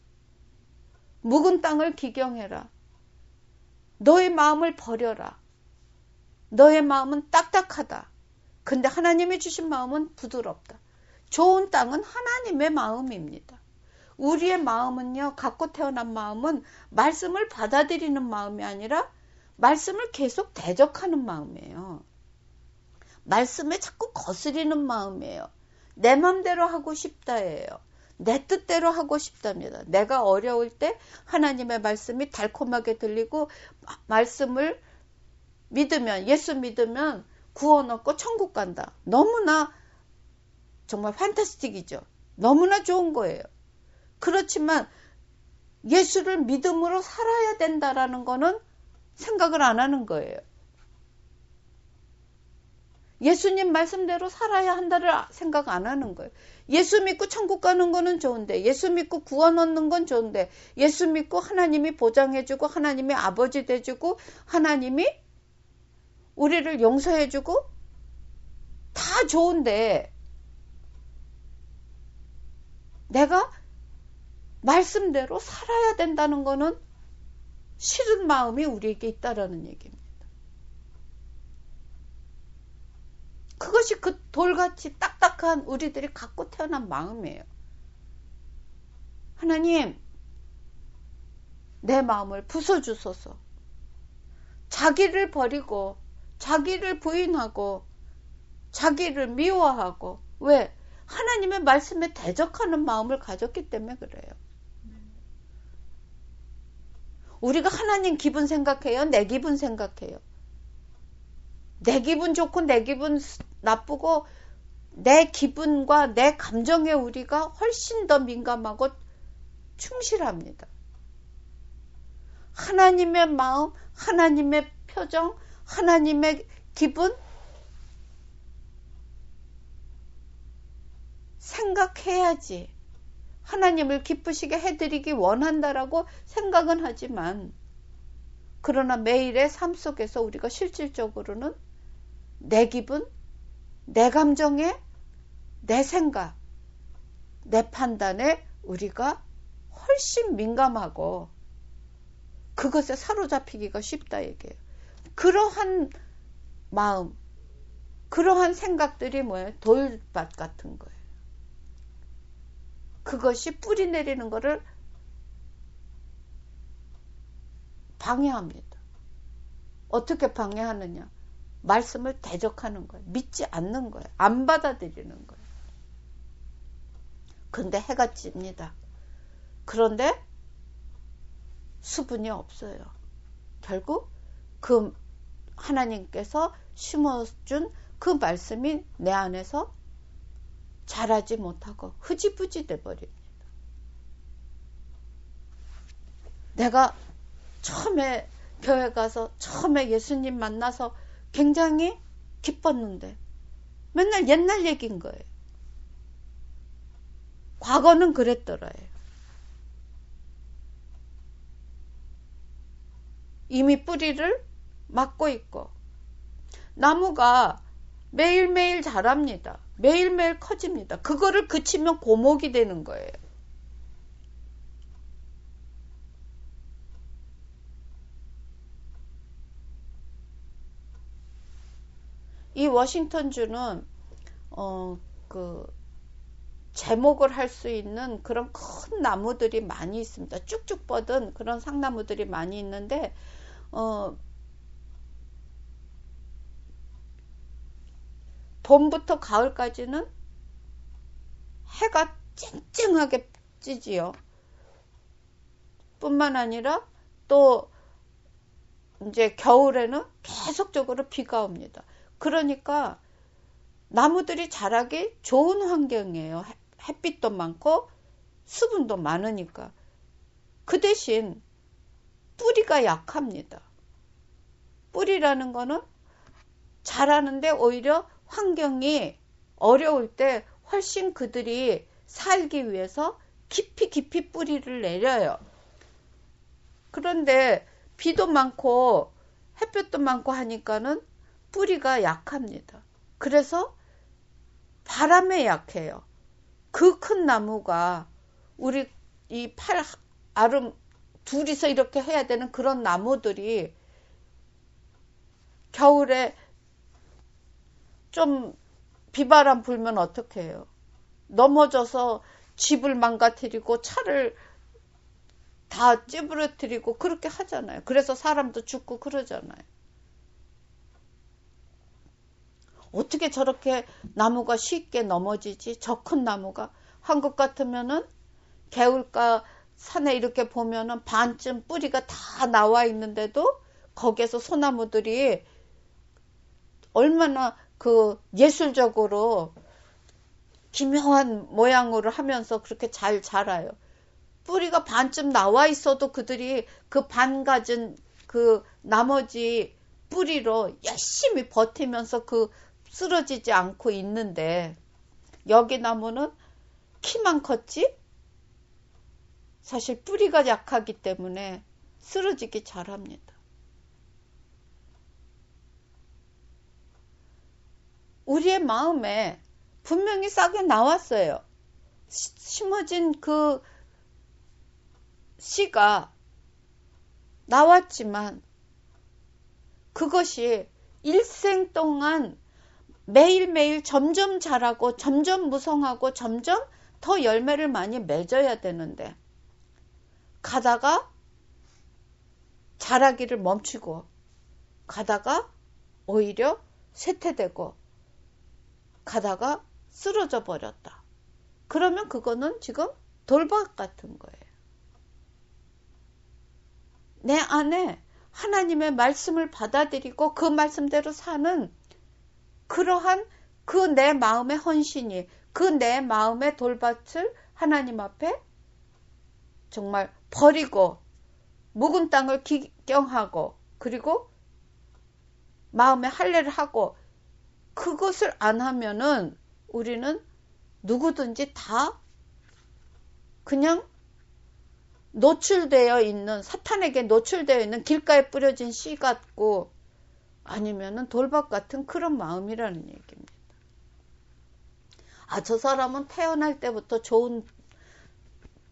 묵은 땅을 기경해라. 너의 마음을 버려라. 너의 마음은 딱딱하다. 근데 하나님이 주신 마음은 부드럽다. 좋은 땅은 하나님의 마음입니다. 우리의 마음은요, 갖고 태어난 마음은 말씀을 받아들이는 마음이 아니라 말씀을 계속 대적하는 마음이에요. 말씀에 자꾸 거스리는 마음이에요. 내 맘대로 하고 싶다예요. 내 뜻대로 하고 싶답니다. 내가 어려울 때 하나님의 말씀이 달콤하게 들리고 말씀을 믿으면, 예수 믿으면 구원 얻고 천국 간다. 너무나 정말 판타스틱이죠. 너무나 좋은 거예요. 그렇지만 예수를 믿음으로 살아야 된다라는 거는 생각을 안 하는 거예요. 예수님 말씀대로 살아야 한다를 생각 안 하는 거예요. 예수 믿고 천국 가는 거는 좋은데, 예수 믿고 구원 얻는 건 좋은데, 예수 믿고 하나님이 보장해주고 하나님이 아버지 돼주고 하나님이 우리를 용서해주고 다 좋은데 내가 말씀대로 살아야 된다는 거는 싫은 마음이 우리에게 있다라는 얘기입니다. 그것이 그 돌같이 딱딱한 우리들이 갖고 태어난 마음이에요. 하나님, 내 마음을 부숴주소서. 자기를 버리고 자기를 부인하고 자기를 미워하고, 왜? 하나님의 말씀에 대적하는 마음을 가졌기 때문에 그래요. 우리가 하나님 기분 생각해요? 내 기분 생각해요? 내 기분 좋고 내 기분 나쁘고 내 기분과 내 감정에 우리가 훨씬 더 민감하고 충실합니다. 하나님의 마음, 하나님의 표정, 하나님의 기분 생각해야지. 하나님을 기쁘시게 해드리기 원한다라고 생각은 하지만, 그러나 매일의 삶 속에서 우리가 실질적으로는 내 기분, 내 감정에, 내 생각, 내 판단에 우리가 훨씬 민감하고 그것에 사로잡히기가 쉽다 얘기예요. 그러한 마음, 그러한 생각들이 뭐예요? 돌밭 같은 거예요. 그것이 뿌리 내리는 거를 방해합니다. 어떻게 방해하느냐? 말씀을 대적하는 거예요. 믿지 않는 거예요. 안 받아들이는 거예요. 근데 해가 찝니다. 그런데 수분이 없어요. 결국 그 하나님께서 심어준 그 말씀이 내 안에서 자라지 못하고 흐지부지 돼버립니다. 내가 처음에 교회 가서 처음에 예수님 만나서 굉장히 기뻤는데 맨날 옛날 얘기인 거예요. 과거는 그랬더라요. 이미 뿌리를 막고 있고 나무가 매일매일 자랍니다. 매일매일 커집니다. 그거를 그치면 고목이 되는 거예요. 이 워싱턴주는 어, 그 제목을 할 수 있는 그런 큰 나무들이 많이 있습니다. 쭉쭉 뻗은 그런 상나무들이 많이 있는데 어, 봄부터 가을까지는 해가 쨍쨍하게 찌지요. 뿐만 아니라 또 이제 겨울에는 계속적으로 비가 옵니다. 그러니까 나무들이 자라기 좋은 환경이에요. 햇빛도 많고 수분도 많으니까. 그 대신 뿌리가 약합니다. 뿌리라는 거는 자라는데 오히려 환경이 어려울 때 훨씬 그들이 살기 위해서 깊이 깊이 뿌리를 내려요. 그런데 비도 많고 햇볕도 많고 하니까는 뿌리가 약합니다. 그래서 바람에 약해요. 그 큰 나무가 우리 이 팔 아름 둘이서 이렇게 해야 되는 그런 나무들이 겨울에 좀 비바람 불면 어떻게 해요? 넘어져서 집을 망가뜨리고 차를 다 찌부러뜨리고 그렇게 하잖아요. 그래서 사람도 죽고 그러잖아요. 어떻게 저렇게 나무가 쉽게 넘어지지? 저 큰 나무가. 한국 같으면은 개울가 산에 이렇게 보면은 반쯤 뿌리가 다 나와 있는데도 거기에서 소나무들이 얼마나 그 예술적으로 기묘한 모양으로 하면서 그렇게 잘 자라요. 뿌리가 반쯤 나와 있어도 그들이 그 반 가진 그 나머지 뿌리로 열심히 버티면서 그 쓰러지지 않고 있는데 여기 나무는 키만 컸지? 사실 뿌리가 약하기 때문에 쓰러지기 잘합니다. 우리의 마음에 분명히 싹이 나왔어요. 심어진 그 씨가 나왔지만 그것이 일생 동안 매일매일 점점 자라고 점점 무성하고 점점 더 열매를 많이 맺어야 되는데 가다가 자라기를 멈추고 가다가 오히려 쇠퇴되고 가다가 쓰러져 버렸다. 그러면 그거는 지금 돌밭 같은 거예요. 내 안에 하나님의 말씀을 받아들이고 그 말씀대로 사는 그러한 그 내 마음의 헌신이 그 내 마음의 돌밭을 하나님 앞에 정말 버리고 묵은 땅을 기경하고 그리고 마음에 할례를 하고 그것을 안 하면은 우리는 누구든지 다 그냥 노출되어 있는 사탄에게 노출되어 있는 길가에 뿌려진 씨 같고 아니면은 돌밭 같은 그런 마음이라는 얘기입니다. 아, 저 사람은 태어날 때부터 좋은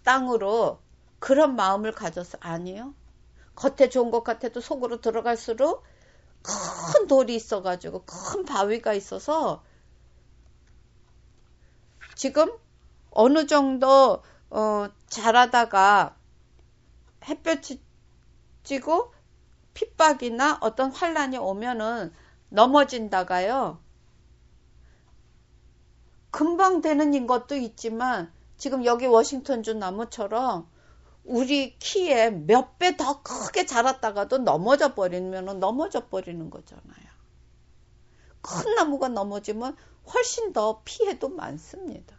땅으로 그런 마음을 가졌어? 아니요. 겉에 좋은 것 같아도 속으로 들어갈수록 큰 돌이 있어가지고 큰 바위가 있어서 지금 어느 정도 어, 자라다가 햇볕이 찌고 핍박이나 어떤 환란이 오면은 넘어진다가요. 금방 되는 것도 있지만 지금 여기 워싱턴주 나무처럼 우리 키에 몇 배 더 크게 자랐다가도 넘어져 버리면 넘어져 버리는 거잖아요. 큰 나무가 넘어지면 훨씬 더 피해도 많습니다.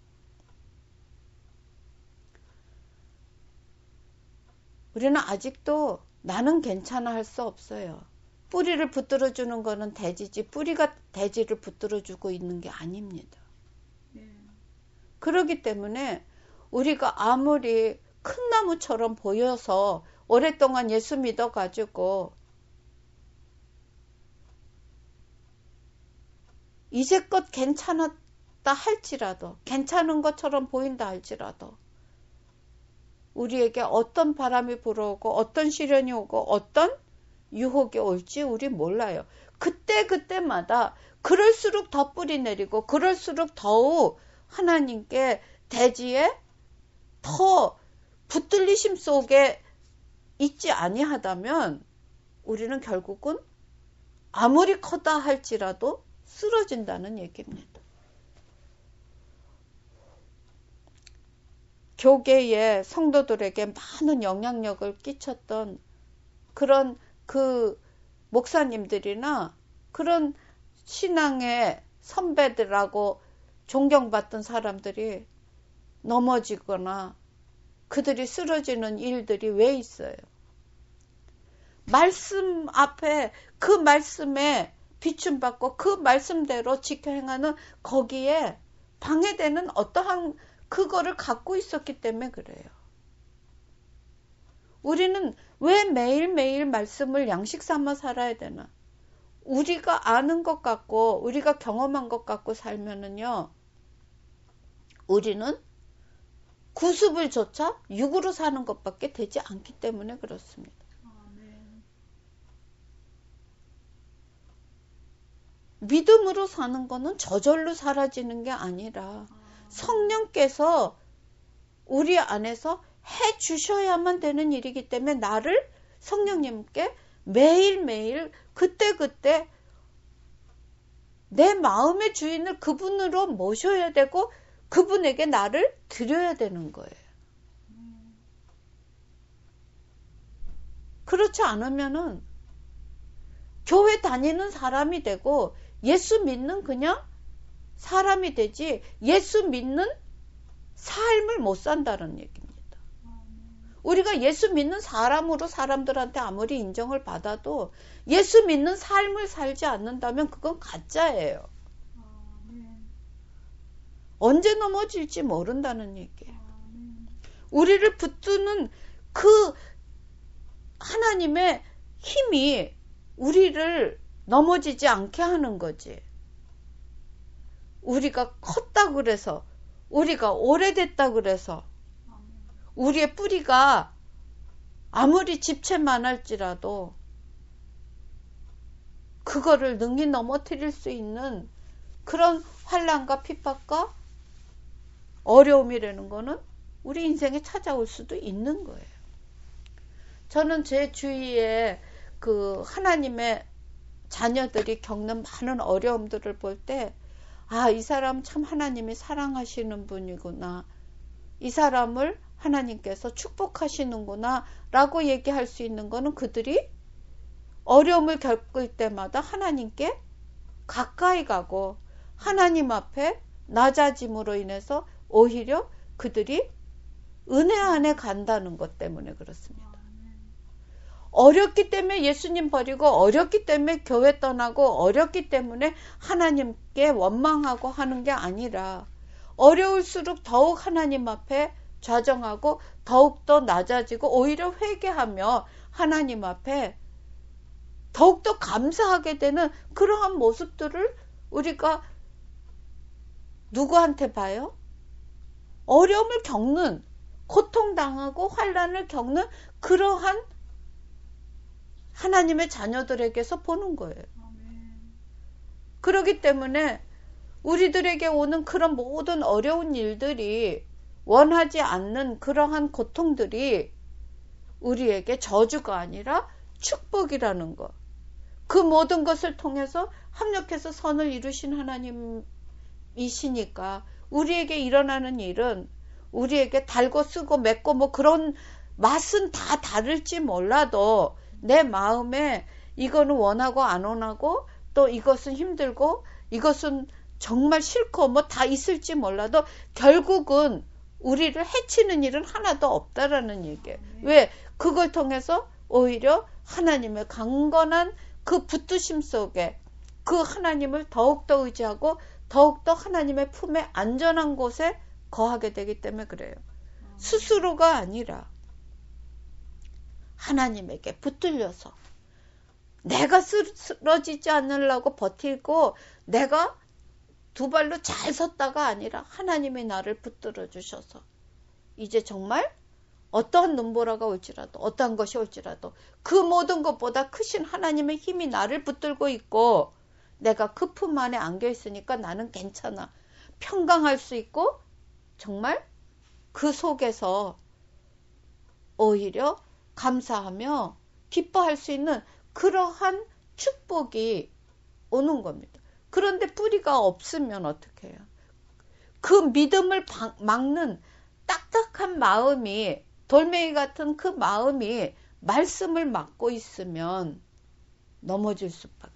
우리는 아직도 나는 괜찮아 할 수 없어요. 뿌리를 붙들어 주는 거는 대지지 뿌리가 대지를 붙들어 주고 있는 게 아닙니다. 네. 그렇기 때문에 우리가 아무리 큰 나무처럼 보여서 오랫동안 예수 믿어가지고 이제껏 괜찮았다 할지라도 괜찮은 것처럼 보인다 할지라도 우리에게 어떤 바람이 불어오고 어떤 시련이 오고 어떤 유혹이 올지 우리 몰라요. 그때 그때마다 그럴수록 더 뿌리 내리고 그럴수록 더욱 하나님께 대지에 더 붙들리심 속에 있지 아니하다면 우리는 결국은 아무리 커다 할지라도 쓰러진다는 얘기입니다. 교계의 성도들에게 많은 영향력을 끼쳤던 그런 그 목사님들이나 그런 신앙의 선배들하고 존경받던 사람들이 넘어지거나 그들이 쓰러지는 일들이 왜 있어요? 말씀 앞에 그 말씀에 비춤받고 그 말씀대로 지켜 행하는 거기에 방해되는 어떠한 그거를 갖고 있었기 때문에 그래요. 우리는 왜 매일매일 말씀을 양식 삼아 살아야 되나? 우리가 아는 것 같고 우리가 경험한 것 같고 살면은요. 우리는 구습을 조차 육으로 사는 것밖에 되지 않기 때문에 그렇습니다. 아, 네. 믿음으로 사는 거는 저절로 사라지는 게 아니라 아, 성령께서 우리 안에서 해 주셔야만 되는 일이기 때문에 나를 성령님께 매일매일 그때그때 내 마음의 주인을 그분으로 모셔야 되고 그분에게 나를 드려야 되는 거예요. 그렇지 않으면은 교회 다니는 사람이 되고 예수 믿는 그냥 사람이 되지 예수 믿는 삶을 못 산다는 얘기입니다. 우리가 예수 믿는 사람으로 사람들한테 아무리 인정을 받아도 예수 믿는 삶을 살지 않는다면 그건 가짜예요. 언제 넘어질지 모른다는 얘기예요. 우리를 붙드는 그 하나님의 힘이 우리를 넘어지지 않게 하는 거지. 우리가 컸다 그래서 우리가 오래됐다 그래서 우리의 뿌리가 아무리 집채만 할지라도 그거를 능히 넘어뜨릴 수 있는 그런 환난과 핍박과 어려움이라는 거는 우리 인생에 찾아올 수도 있는 거예요. 저는 제 주위에 그 하나님의 자녀들이 겪는 많은 어려움들을 볼 때 아, 이 사람 참 하나님이 사랑하시는 분이구나. 이 사람을 하나님께서 축복하시는구나 라고 얘기할 수 있는 거는 그들이 어려움을 겪을 때마다 하나님께 가까이 가고 하나님 앞에 낮아짐으로 인해서 오히려 그들이 은혜 안에 간다는 것 때문에 그렇습니다. 어렵기 때문에 예수님 버리고 어렵기 때문에 교회 떠나고 어렵기 때문에 하나님께 원망하고 하는 게 아니라 어려울수록 더욱 하나님 앞에 좌정하고 더욱더 낮아지고 오히려 회개하며 하나님 앞에 더욱더 감사하게 되는 그러한 모습들을 우리가 누구한테 봐요? 어려움을 겪는 고통당하고 환난을 겪는 그러한 하나님의 자녀들에게서 보는 거예요. 그렇기 때문에 우리들에게 오는 그런 모든 어려운 일들이, 원하지 않는 그러한 고통들이 우리에게 저주가 아니라 축복이라는 것. 그 모든 것을 통해서 합력해서 선을 이루신 하나님이시니까 우리에게 일어나는 일은 우리에게 달고 쓰고 맵고 뭐 그런 맛은 다 다를지 몰라도 내 마음에 이거는 원하고 안 원하고 또 이것은 힘들고 이것은 정말 싫고 뭐 다 있을지 몰라도 결국은 우리를 해치는 일은 하나도 없다라는 얘기예요. 왜? 그걸 통해서 오히려 하나님의 강건한 그 붙드심 속에 그 하나님을 더욱더 의지하고 더욱더 하나님의 품에 안전한 곳에 거하게 되기 때문에 그래요. 스스로가 아니라 하나님에게 붙들려서 내가 쓰러지지 않으려고 버티고 내가 두 발로 잘 섰다가 아니라 하나님이 나를 붙들어 주셔서 이제 정말 어떠한 눈보라가 올지라도 어떠한 것이 올지라도 그 모든 것보다 크신 하나님의 힘이 나를 붙들고 있고 내가 그 품 안에 안겨 있으니까 나는 괜찮아. 평강할 수 있고 정말 그 속에서 오히려 감사하며 기뻐할 수 있는 그러한 축복이 오는 겁니다. 그런데 뿌리가 없으면 어떻게 해요? 그 믿음을 막는 딱딱한 마음이, 돌멩이 같은 그 마음이 말씀을 막고 있으면 넘어질 수밖에요.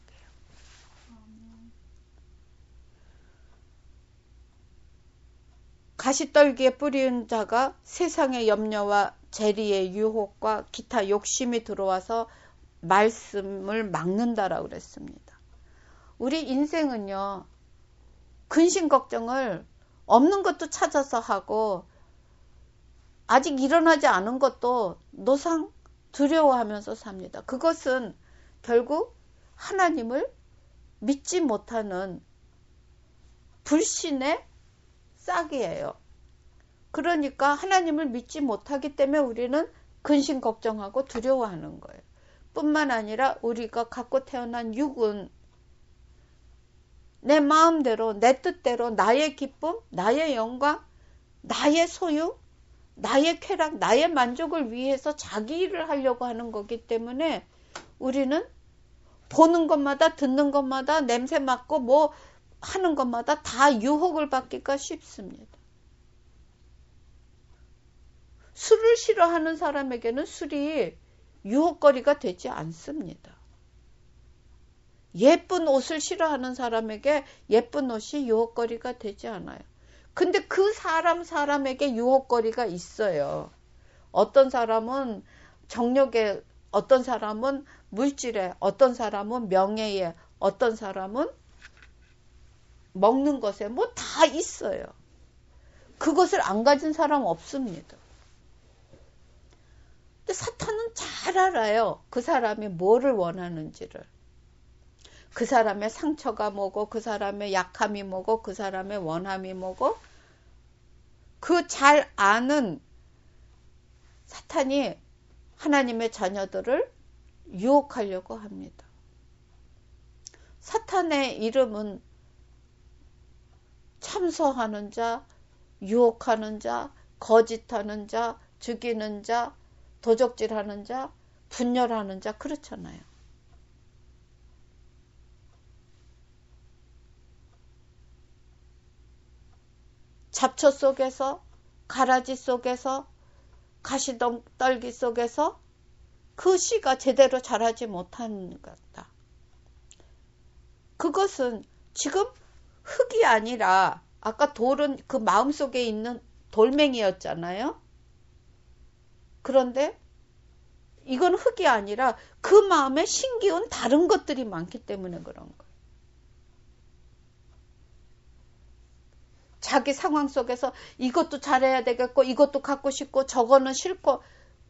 가시떨기에 뿌리는 자가 세상의 염려와 재리의 유혹과 기타 욕심이 들어와서 말씀을 막는다라고 그랬습니다. 우리 인생은요, 근심 걱정을 없는 것도 찾아서 하고 아직 일어나지 않은 것도 노상 두려워하면서 삽니다. 그것은 결국 하나님을 믿지 못하는 불신의 싹이에요. 그러니까 하나님을 믿지 못하기 때문에 우리는 근심 걱정하고 두려워하는 거예요. 뿐만 아니라 우리가 갖고 태어난 육은 내 마음대로, 내 뜻대로 나의 기쁨, 나의 영광, 나의 소유, 나의 쾌락, 나의 만족을 위해서 자기 일을 하려고 하는 거기 때문에 우리는 보는 것마다 듣는 것마다 냄새 맡고 뭐 하는 것마다 다 유혹을 받기가 쉽습니다. 술을 싫어하는 사람에게는 술이 유혹거리가 되지 않습니다. 예쁜 옷을 싫어하는 사람에게 예쁜 옷이 유혹거리가 되지 않아요. 근데 그 사람 사람에게 유혹거리가 있어요. 어떤 사람은 정력에, 어떤 사람은 물질에, 어떤 사람은 명예에, 어떤 사람은 먹는 것에 뭐 다 있어요. 그것을 안 가진 사람 없습니다. 근데 사탄은 잘 알아요. 그 사람이 뭐를 원하는지를. 그 사람의 상처가 뭐고 그 사람의 약함이 뭐고 그 사람의 원함이 뭐고 그 잘 아는 사탄이 하나님의 자녀들을 유혹하려고 합니다. 사탄의 이름은 참소하는 자, 유혹하는 자, 거짓하는 자, 죽이는 자, 도적질하는 자, 분열하는 자 그렇잖아요. 잡초 속에서, 가라지 속에서, 가시떨기 속에서 그 씨가 제대로 자라지 못한 것 같다. 그것은 지금 흙이 아니라 아까 돌은 그 마음속에 있는 돌멩이였잖아요. 그런데 이건 흙이 아니라 그 마음에 신기운 다른 것들이 많기 때문에 그런 거예요. 자기 상황 속에서 이것도 잘해야 되겠고 이것도 갖고 싶고 저거는 싫고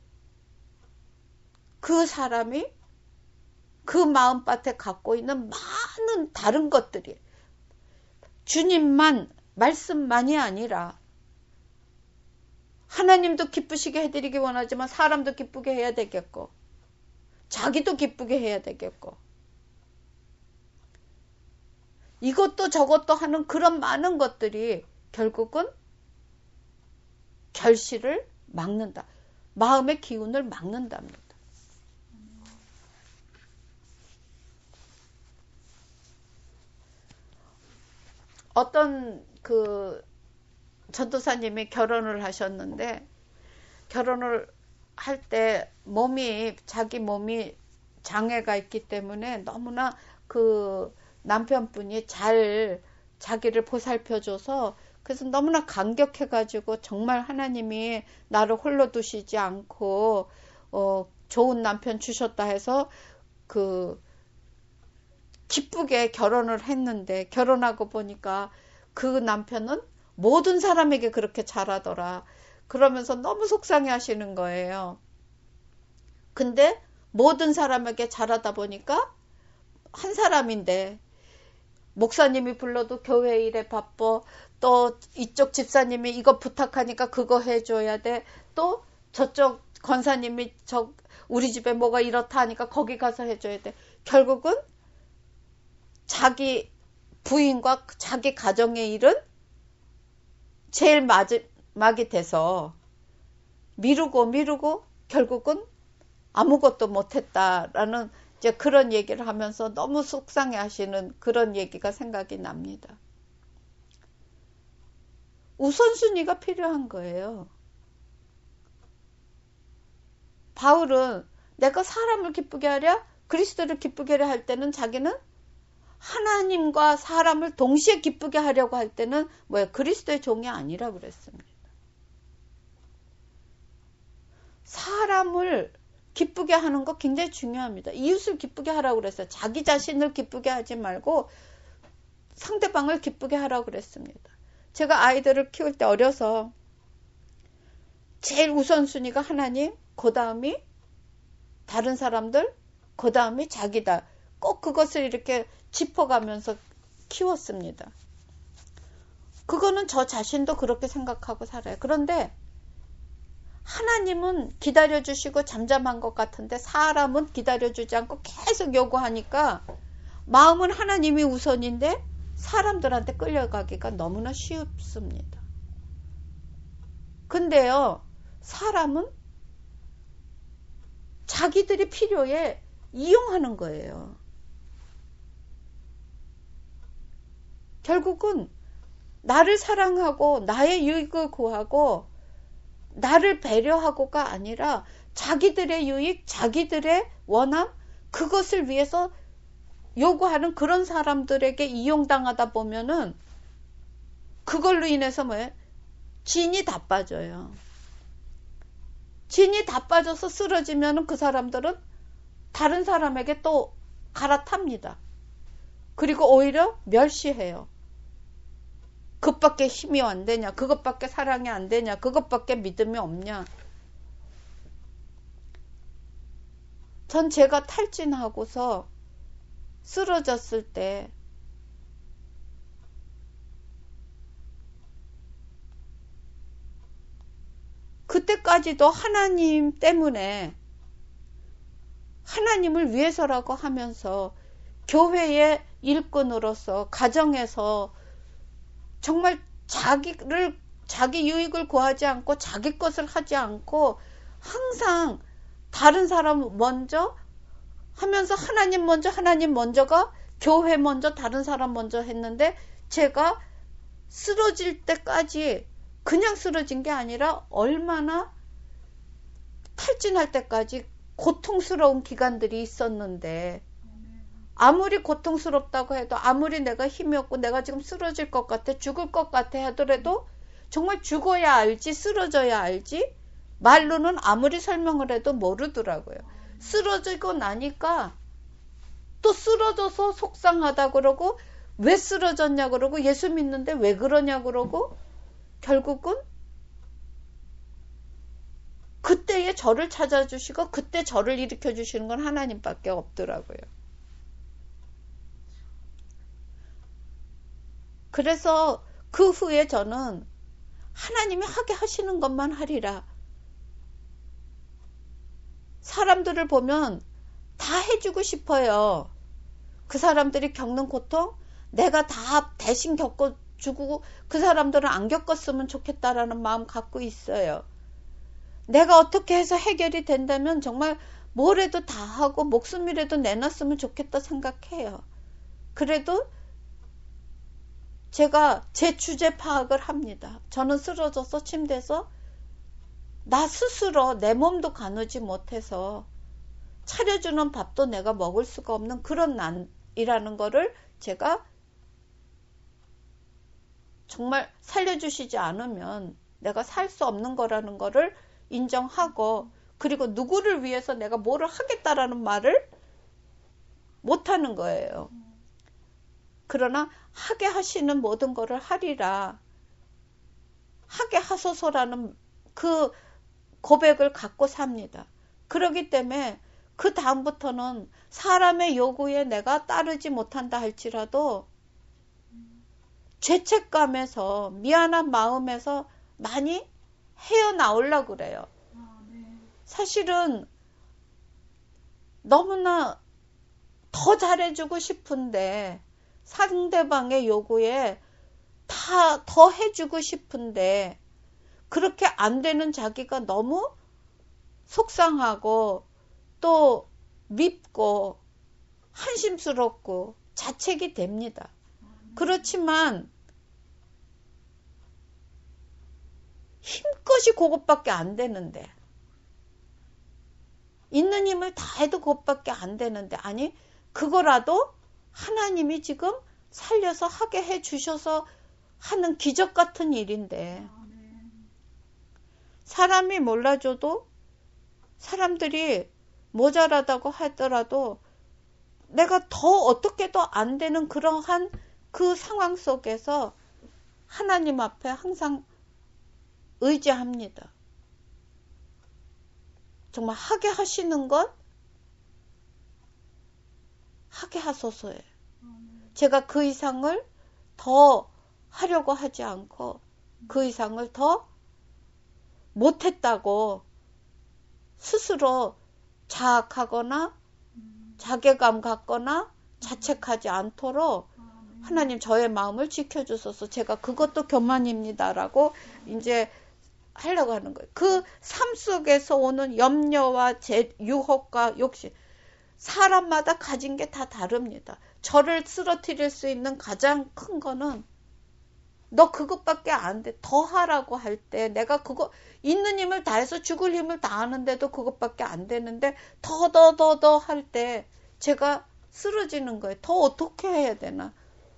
그 사람이 그 마음밭에 갖고 있는 많은 다른 것들이 주님만 말씀만이 아니라 하나님도 기쁘시게 해드리기 원하지만 사람도 기쁘게 해야 되겠고 자기도 기쁘게 해야 되겠고 이것도 저것도 하는 그런 많은 것들이 결국은 결실을 막는다. 마음의 기운을 막는답니다. 어떤 그 전도사님이 결혼을 하셨는데 결혼을 할 때 몸이 자기 몸이 장애가 있기 때문에 너무나 그 남편분이 잘 자기를 보살펴줘서 그래서 너무나 감격해가지고 정말 하나님이 나를 홀로 두시지 않고 어, 좋은 남편 주셨다 해서 그 기쁘게 결혼을 했는데 결혼하고 보니까 그 남편은 모든 사람에게 그렇게 잘하더라. 그러면서 너무 속상해 하시는 거예요. 근데 모든 사람에게 잘하다 보니까 한 사람인데 목사님이 불러도 교회 일에 바빠. 또 이쪽 집사님이 이거 부탁하니까 그거 해줘야 돼. 또 저쪽 권사님이 저 우리 집에 뭐가 이렇다 하니까 거기 가서 해줘야 돼. 결국은 자기 부인과 자기 가정의 일은 제일 마지막이 돼서 미루고 미루고 결국은 아무것도 못했다라는 이제 그런 얘기를 하면서 너무 속상해 하시는 그런 얘기가 생각이 납니다. 우선순위가 필요한 거예요. 바울은 내가 사람을 기쁘게 하랴 그리스도를 기쁘게 하려 할 때는 자기는 하나님과 사람을 동시에 기쁘게 하려고 할 때는 뭐야 그리스도의 종이 아니라 그랬습니다. 사람을 기쁘게 하는 거 굉장히 중요합니다. 이웃을 기쁘게 하라고 그랬어요. 자기 자신을 기쁘게 하지 말고 상대방을 기쁘게 하라고 그랬습니다. 제가 아이들을 키울 때 어려서 제일 우선순위가 하나님, 그 다음이 다른 사람들, 그 다음이 자기다. 꼭 그것을 이렇게 짚어가면서 키웠습니다. 그거는 저 자신도 그렇게 생각하고 살아요. 그런데 하나님은 기다려주시고 잠잠한 것 같은데 사람은 기다려주지 않고 계속 요구하니까 마음은 하나님이 우선인데 사람들한테 끌려가기가 너무나 쉽습니다. 근데요, 사람은 자기들이 필요에 이용하는 거예요. 결국은 나를 사랑하고 나의 유익을 구하고 나를 배려하고가 아니라 자기들의 유익, 자기들의 원함, 그것을 위해서 요구하는 그런 사람들에게 이용당하다 보면은 그걸로 인해서 뭐예요? 진이 다 빠져요. 진이 다 빠져서 쓰러지면은 그 사람들은 다른 사람에게 또 갈아탑니다. 그리고 오히려 멸시해요. 그것밖에 힘이 안 되냐? 그것밖에 사랑이 안 되냐? 그것밖에 믿음이 없냐? 전 제가 탈진하고서 쓰러졌을 때 그때까지도 하나님 때문에 하나님을 위해서라고 하면서 교회의 일꾼으로서 가정에서 정말 자기를 자기 유익을 구하지 않고 자기 것을 하지 않고 항상 다른 사람 먼저 하면서 하나님 먼저 하나님 먼저가 교회 먼저 다른 사람 먼저 했는데 제가 쓰러질 때까지 그냥 쓰러진 게 아니라 얼마나 탈진할 때까지 고통스러운 기간들이 있었는데 아무리 고통스럽다고 해도 아무리 내가 힘이 없고 내가 지금 쓰러질 것 같아 죽을 것 같아 하더라도 정말 죽어야 알지 쓰러져야 알지 말로는 아무리 설명을 해도 모르더라고요. 쓰러지고 나니까 또 쓰러져서 속상하다 그러고 왜 쓰러졌냐 그러고 예수 믿는데 왜 그러냐 그러고 결국은 그때에 저를 찾아주시고 그때 저를 일으켜 주시는 건 하나님밖에 없더라고요. 그래서 그 후에 저는 하나님이 하게 하시는 것만 하리라. 사람들을 보면 다 해주고 싶어요. 그 사람들이 겪는 고통 내가 다 대신 겪어주고 그 사람들은 안 겪었으면 좋겠다라는 마음 갖고 있어요. 내가 어떻게 해서 해결이 된다면 정말 뭐래도 다 하고 목숨이라도 내놨으면 좋겠다 생각해요. 그래도 제가 제 주제 파악을 합니다. 저는 쓰러져서 침대에서 나 스스로 내 몸도 가누지 못해서 차려주는 밥도 내가 먹을 수가 없는 그런 난이라는 거를 제가 정말 살려주시지 않으면 내가 살 수 없는 거라는 거를 인정하고, 그리고 누구를 위해서 내가 뭐를 하겠다라는 말을 못하는 거예요. 그러나 하게 하시는 모든 거를 하리라. 하게 하소서라는 그 고백을 갖고 삽니다. 그렇기 때문에 그 다음부터는 사람의 요구에 내가 따르지 못한다 할지라도 죄책감에서 미안한 마음에서 많이 헤어나오려고 그래요. 사실은 너무나 더 잘해주고 싶은데 상대방의 요구에 다 더 해주고 싶은데 그렇게 안 되는 자기가 너무 속상하고 또 밉고 한심스럽고 자책이 됩니다. 그렇지만 힘껏이 그것밖에 안 되는데, 있는 힘을 다 해도 그것밖에 안 되는데, 아니 그거라도 하나님이 지금 살려서 하게 해주셔서 하는 기적 같은 일인데, 사람이 몰라줘도 사람들이 모자라다고 하더라도 내가 더 어떻게도 안 되는 그러한 그 상황 속에서 하나님 앞에 항상 의지합니다. 정말 하게 하시는 것 하게 하소서예요. 제가 그 이상을 더 하려고 하지 않고 그 이상을 더 못했다고 스스로 자학하거나 자괴감 갖거나 자책하지 않도록 하나님 저의 마음을 지켜주소서. 제가 그것도 교만입니다라고 이제 하려고 하는 거예요. 그 삶 속에서 오는 염려와 제, 유혹과 욕심, 사람마다 가진 게 다 다릅니다. 저를 쓰러뜨릴 수 있는 가장 큰 거는 너 그것밖에 안 돼. 더 하라고 할 때 내가 그거 있는 힘을 다해서 죽을 힘을 다하는데도 그것밖에 안 되는데 더 더 더 더 할 때 제가 쓰러지는 거예요. 더 어떻게 해야 되나.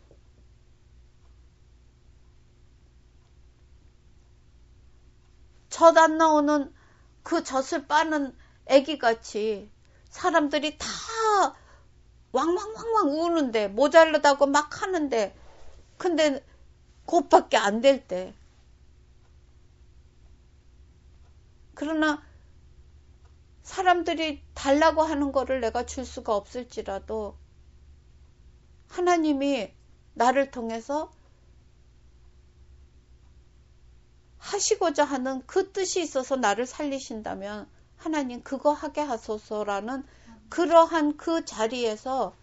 젖 안 나오는 그 젖을 빠는 애기같이 사람들이 다 왕왕왕왕 우는데 모자르다고 막 하는데 근데 그것밖에 안 될 때, 그러나 사람들이 달라고 하는 거를 내가 줄 수가 없을지라도 하나님이 나를 통해서 하시고자 하는 그 뜻이 있어서 나를 살리신다면 하나님 그거 하게 하소서라는 그러한 그 자리에서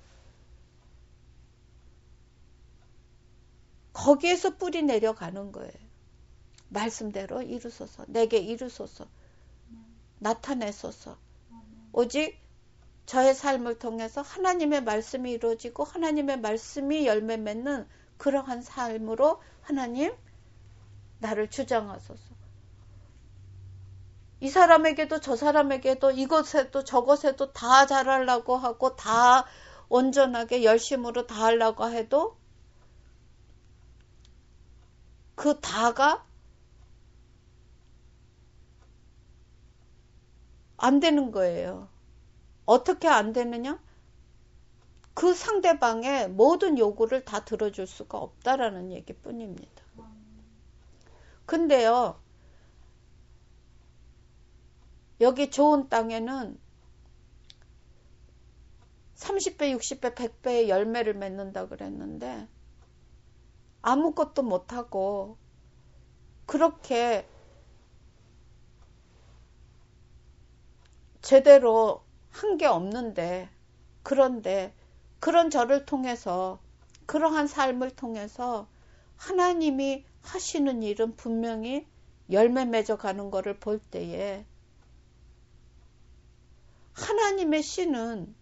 거기에서 뿌리 내려가는 거예요. 말씀대로 이루소서, 내게 이루소서, 나타내소서. 오직 저의 삶을 통해서 하나님의 말씀이 이루어지고 하나님의 말씀이 열매 맺는 그러한 삶으로 하나님 나를 주장하소서. 이 사람에게도 저 사람에게도 이것에도 저것에도 다 잘하려고 하고 다 온전하게 열심으로 다 하려고 해도 그 다가 안 되는 거예요. 어떻게 안 되느냐? 그 상대방의 모든 요구를 다 들어줄 수가 없다라는 얘기뿐입니다. 근데요, 여기 좋은 땅에는 삼십 배, 육십 배, 백 배의 열매를 맺는다 그랬는데 아무것도 못하고 그렇게 제대로 한 게 없는데, 그런데 그런 저를 통해서, 그러한 삶을 통해서 하나님이 하시는 일은 분명히 열매 맺어가는 거를 볼 때에 하나님의 씨는,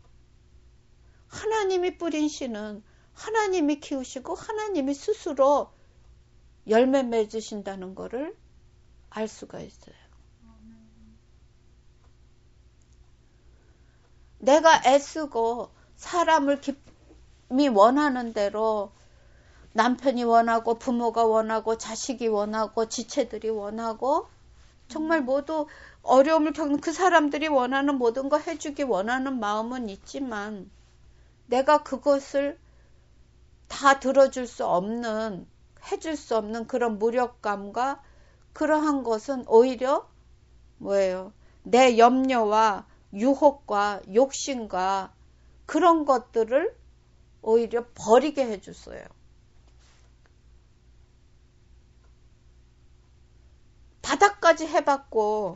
하나님이 뿌린 씨는 하나님이 키우시고 하나님이 스스로 열매 맺으신다는 거를 알 수가 있어요. 내가 애쓰고 사람을 기쁨이 원하는 대로, 남편이 원하고 부모가 원하고 자식이 원하고 지체들이 원하고 정말 모두 어려움을 겪는 그 사람들이 원하는 모든 거 해주기 원하는 마음은 있지만, 내가 그것을 다 들어줄 수 없는, 해줄 수 없는 그런 무력감과 그러한 것은 오히려 뭐예요? 내 염려와 유혹과 욕심과 그런 것들을 오히려 버리게 해줬어요. 바닥까지 해봤고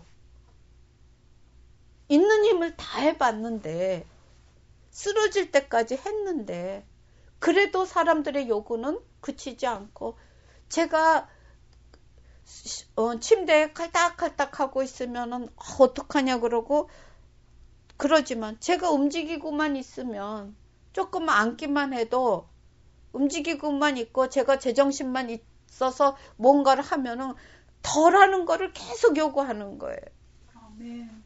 있는 힘을 다 해봤는데, 쓰러질 때까지 했는데, 그래도 사람들의 요구는 그치지 않고, 제가 어, 침대에 칼딱칼딱 하고 있으면은 어, 어떡하냐 그러고 그러지만, 제가 움직이고만 있으면, 조금 앉기만 해도 움직이고만 있고 제가 제정신만 있어서 뭔가를 하면은 덜 하는 거를 계속 요구하는 거예요. 아멘.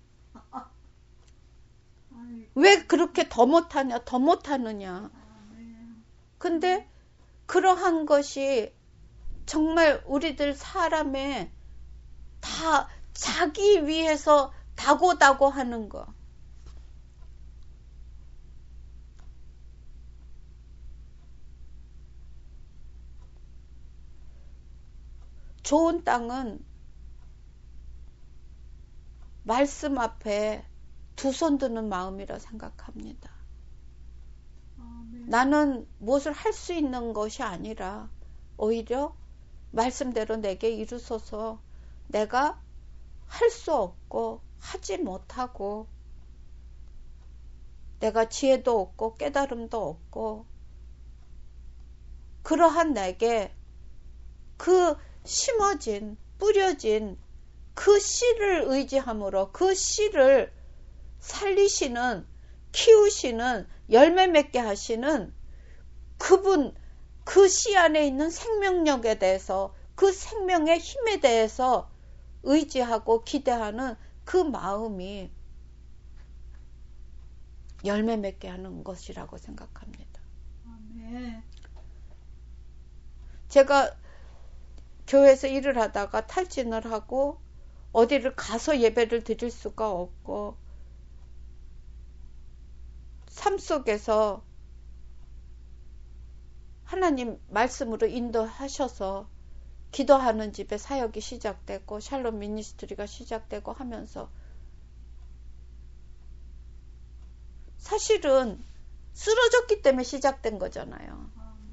왜 그렇게 더 못하냐, 더 못하느냐. 근데 그러한 것이 정말 우리들 사람의 다 자기 위해서 다고다고 하는 거. 좋은 땅은 말씀 앞에 두 손 드는 마음이라 생각합니다. 아멘. 나는 무엇을 할 수 있는 것이 아니라 오히려 말씀대로 내게 이루소서, 내가 할 수 없고 하지 못하고 내가 지혜도 없고 깨달음도 없고, 그러한 내게 그 심어진, 뿌려진 그 씨를 의지함으로 그 씨를 살리시는, 키우시는, 열매 맺게 하시는 그분, 그 씨 안에 있는 생명력에 대해서, 그 생명의 힘에 대해서 의지하고 기대하는 그 마음이 열매 맺게 하는 것이라고 생각합니다. 아멘. 제가 교회에서 일을 하다가 탈진을 하고 어디를 가서 예배를 드릴 수가 없고, 삶 속에서 하나님 말씀으로 인도하셔서 기도하는 집에 사역이 시작되고 샬롬 미니스트리가 시작되고 하면서, 사실은 쓰러졌기 때문에 시작된 거잖아요.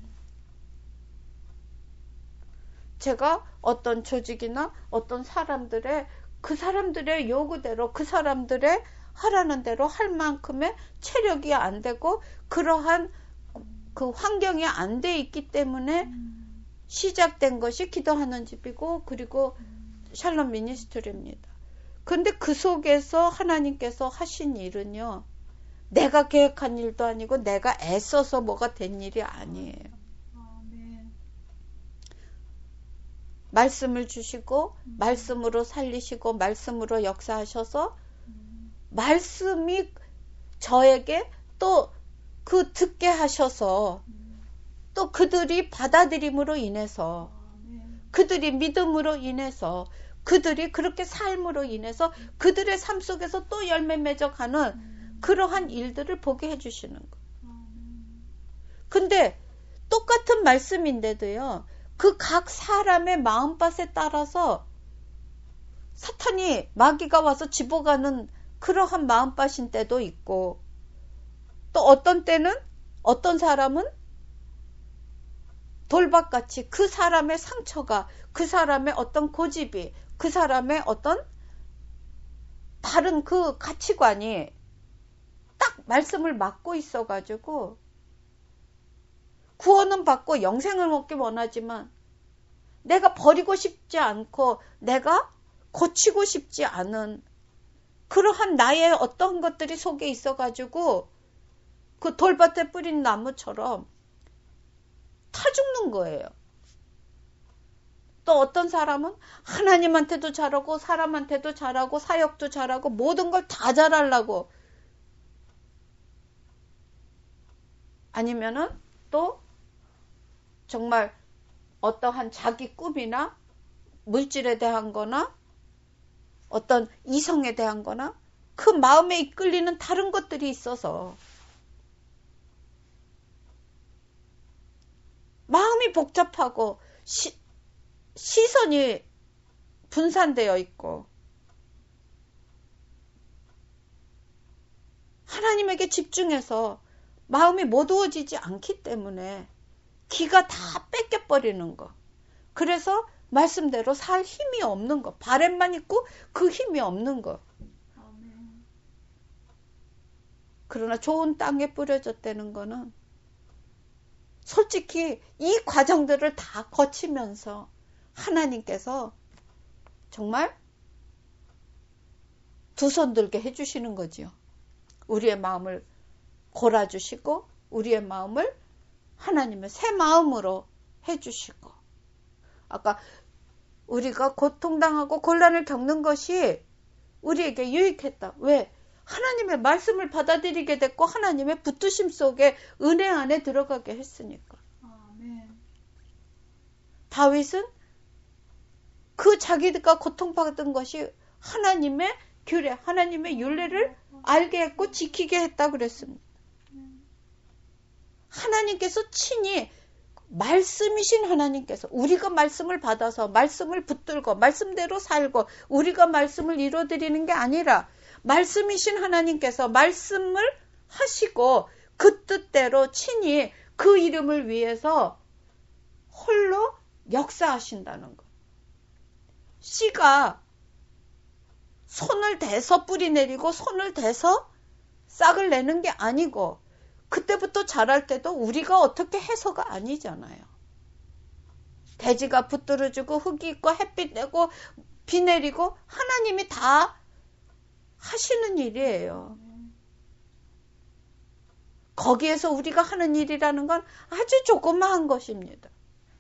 제가 어떤 조직이나 어떤 사람들의, 그 사람들의 요구대로, 그 사람들의 하라는 대로 할 만큼의 체력이 안 되고 그러한 그 환경이 안 돼 있기 때문에 시작된 것이 기도하는 집이고, 그리고 샬롬 미니스트리입니다. 근데 그 속에서 하나님께서 하신 일은요, 내가 계획한 일도 아니고 내가 애써서 뭐가 된 일이 아니에요. 말씀을 주시고 말씀으로 살리시고 말씀으로 역사하셔서 말씀이 저에게 또 그 듣게 하셔서 또 그들이 받아들임으로 인해서, 그들이 믿음으로 인해서, 그들이 그렇게 삶으로 인해서 그들의 삶 속에서 또 열매 맺어가는 그러한 일들을 보게 해주시는 거예요. 근데 똑같은 말씀인데도요, 그 각 사람의 마음밭에 따라서 사탄이, 마귀가 와서 집어가는 그러한 마음밭인 때도 있고, 또 어떤 때는 어떤 사람은 돌밭같이 그 사람의 상처가, 그 사람의 어떤 고집이, 그 사람의 어떤 다른 그 가치관이 딱 말씀을 막고 있어가지고 구원은 받고 영생을 얻기 원하지만 내가 버리고 싶지 않고 내가 고치고 싶지 않은 그러한 나의 어떤 것들이 속에 있어가지고 그 돌밭에 뿌린 나무처럼 타 죽는 거예요. 또 어떤 사람은 하나님한테도 잘하고 사람한테도 잘하고 사역도 잘하고 모든 걸 다 잘하려고, 아니면은 또 정말 어떠한 자기 꿈이나 물질에 대한 거나 어떤 이성에 대한 거나 그 마음에 이끌리는 다른 것들이 있어서 마음이 복잡하고 시, 시선이 분산되어 있고 하나님에게 집중해서 마음이 모두어지지 않기 때문에 기가 다 뺏겨버리는 거. 그래서 말씀대로 살 힘이 없는 거. 바램만 있고 그 힘이 없는 거. 아멘. 그러나 좋은 땅에 뿌려졌다는 거는 솔직히 이 과정들을 다 거치면서 하나님께서 정말 두 손 들게 해주시는 거지요. 우리의 마음을 골아주시고 우리의 마음을 하나님의 새 마음으로 해주시고, 아까 우리가 고통당하고 곤란을 겪는 것이 우리에게 유익했다. 왜? 하나님의 말씀을 받아들이게 됐고 하나님의 붙드심 속에 은혜 안에 들어가게 했으니까. 아멘. 다윗은 그 자기가 고통받은 것이 하나님의 규례, 하나님의 율례를 알게 했고 지키게 했다 그랬습니다. 하나님께서 친히 말씀이신 하나님께서 우리가 말씀을 받아서 말씀을 붙들고 말씀대로 살고 우리가 말씀을 이뤄드리는 게 아니라 말씀이신 하나님께서 말씀을 하시고 그 뜻대로 친히 그 이름을 위해서 홀로 역사하신다는 것. 씨가 손을 대서 뿌리 내리고 손을 대서 싹을 내는 게 아니고 그때부터 자랄 때도 우리가 어떻게 해서가 아니잖아요. 대지가 붙들어주고 흙이 있고 햇빛 내고 비 내리고 하나님이 다 하시는 일이에요. 거기에서 우리가 하는 일이라는 건 아주 조그마한 것입니다.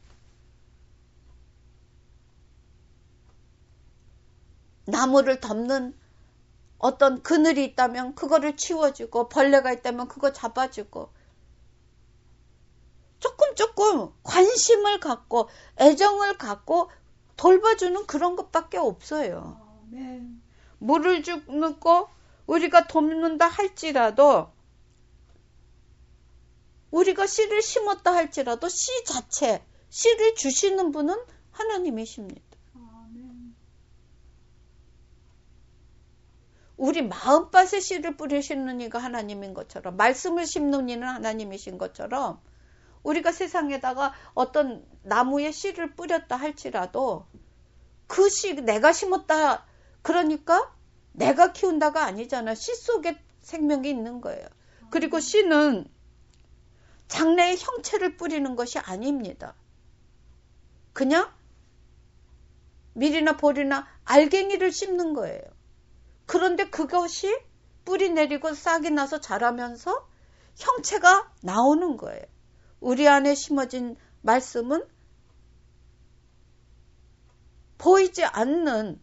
나무를 덮는 어떤 그늘이 있다면 그거를 치워주고 벌레가 있다면 그거 잡아주고 조금 조금 관심을 갖고 애정을 갖고 돌봐주는 그런 것밖에 없어요. 아멘. 물을 주고 우리가 돕는다 할지라도 우리가 씨를 심었다 할지라도 씨 자체 씨를 주시는 분은 하나님이십니다. 우리 마음밭에 씨를 뿌리시는 이가 하나님인 것처럼 말씀을 심는 이는 하나님이신 것처럼 우리가 세상에다가 어떤 나무에 씨를 뿌렸다 할지라도 그 씨 내가 심었다 그러니까 내가 키운다가 아니잖아. 씨 속에 생명이 있는 거예요. 그리고 씨는 장래의 형체를 뿌리는 것이 아닙니다. 그냥 밀이나 볼이나 알갱이를 심는 거예요. 그런데 그것이 뿌리 내리고 싹이 나서 자라면서 형체가 나오는 거예요. 우리 안에 심어진 말씀은 보이지 않는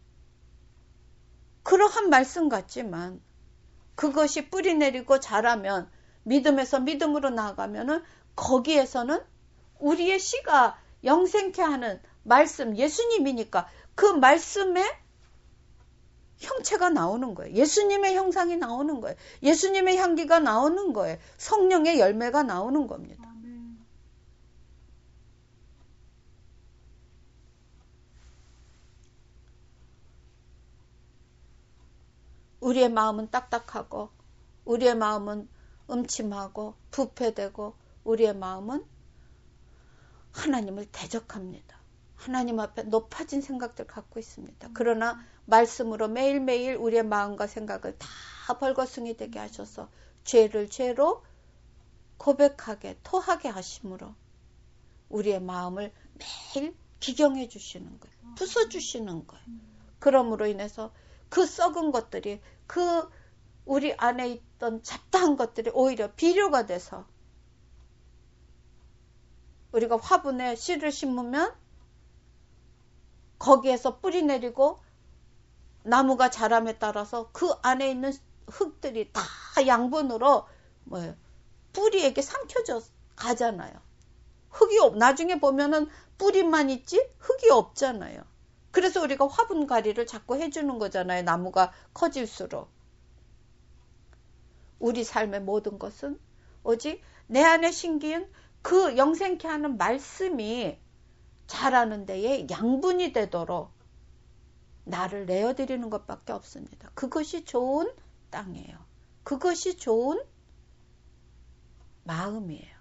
그러한 말씀 같지만 그것이 뿌리 내리고 자라면 믿음에서 믿음으로 나아가면은 거기에서는 우리의 씨가 영생케 하는 말씀 예수님이니까 그 말씀에 형체가 나오는 거예요. 예수님의 형상이 나오는 거예요. 예수님의 향기가 나오는 거예요. 성령의 열매가 나오는 겁니다. 아멘. 우리의 마음은 딱딱하고 우리의 마음은 음침하고 부패되고 우리의 마음은 하나님을 대적합니다. 하나님 앞에 높아진 생각들 갖고 있습니다. 그러나 말씀으로 매일매일 우리의 마음과 생각을 다 벌거숭이 되게 하셔서 죄를 죄로 고백하게 토하게 하심으로 우리의 마음을 매일 기경해 주시는 거예요. 부숴주시는 거예요. 그러므로 인해서 그 썩은 것들이 그 우리 안에 있던 잡다한 것들이 오히려 비료가 돼서 우리가 화분에 씨를 심으면 거기에서 뿌리 내리고 나무가 자람에 따라서 그 안에 있는 흙들이 다 양분으로 뭐예요? 뿌리에게 삼켜져 가잖아요. 흙이 없, 나중에 보면은 뿌리만 있지 흙이 없잖아요. 그래서 우리가 화분가리를 자꾸 해주는 거잖아요. 나무가 커질수록. 우리 삶의 모든 것은 오직 내 안에 심기운 그 영생케 하는 말씀이 자라는 데에 양분이 되도록 나를 내어드리는 것밖에 없습니다. 그것이 좋은 땅이에요. 그것이 좋은 마음이에요.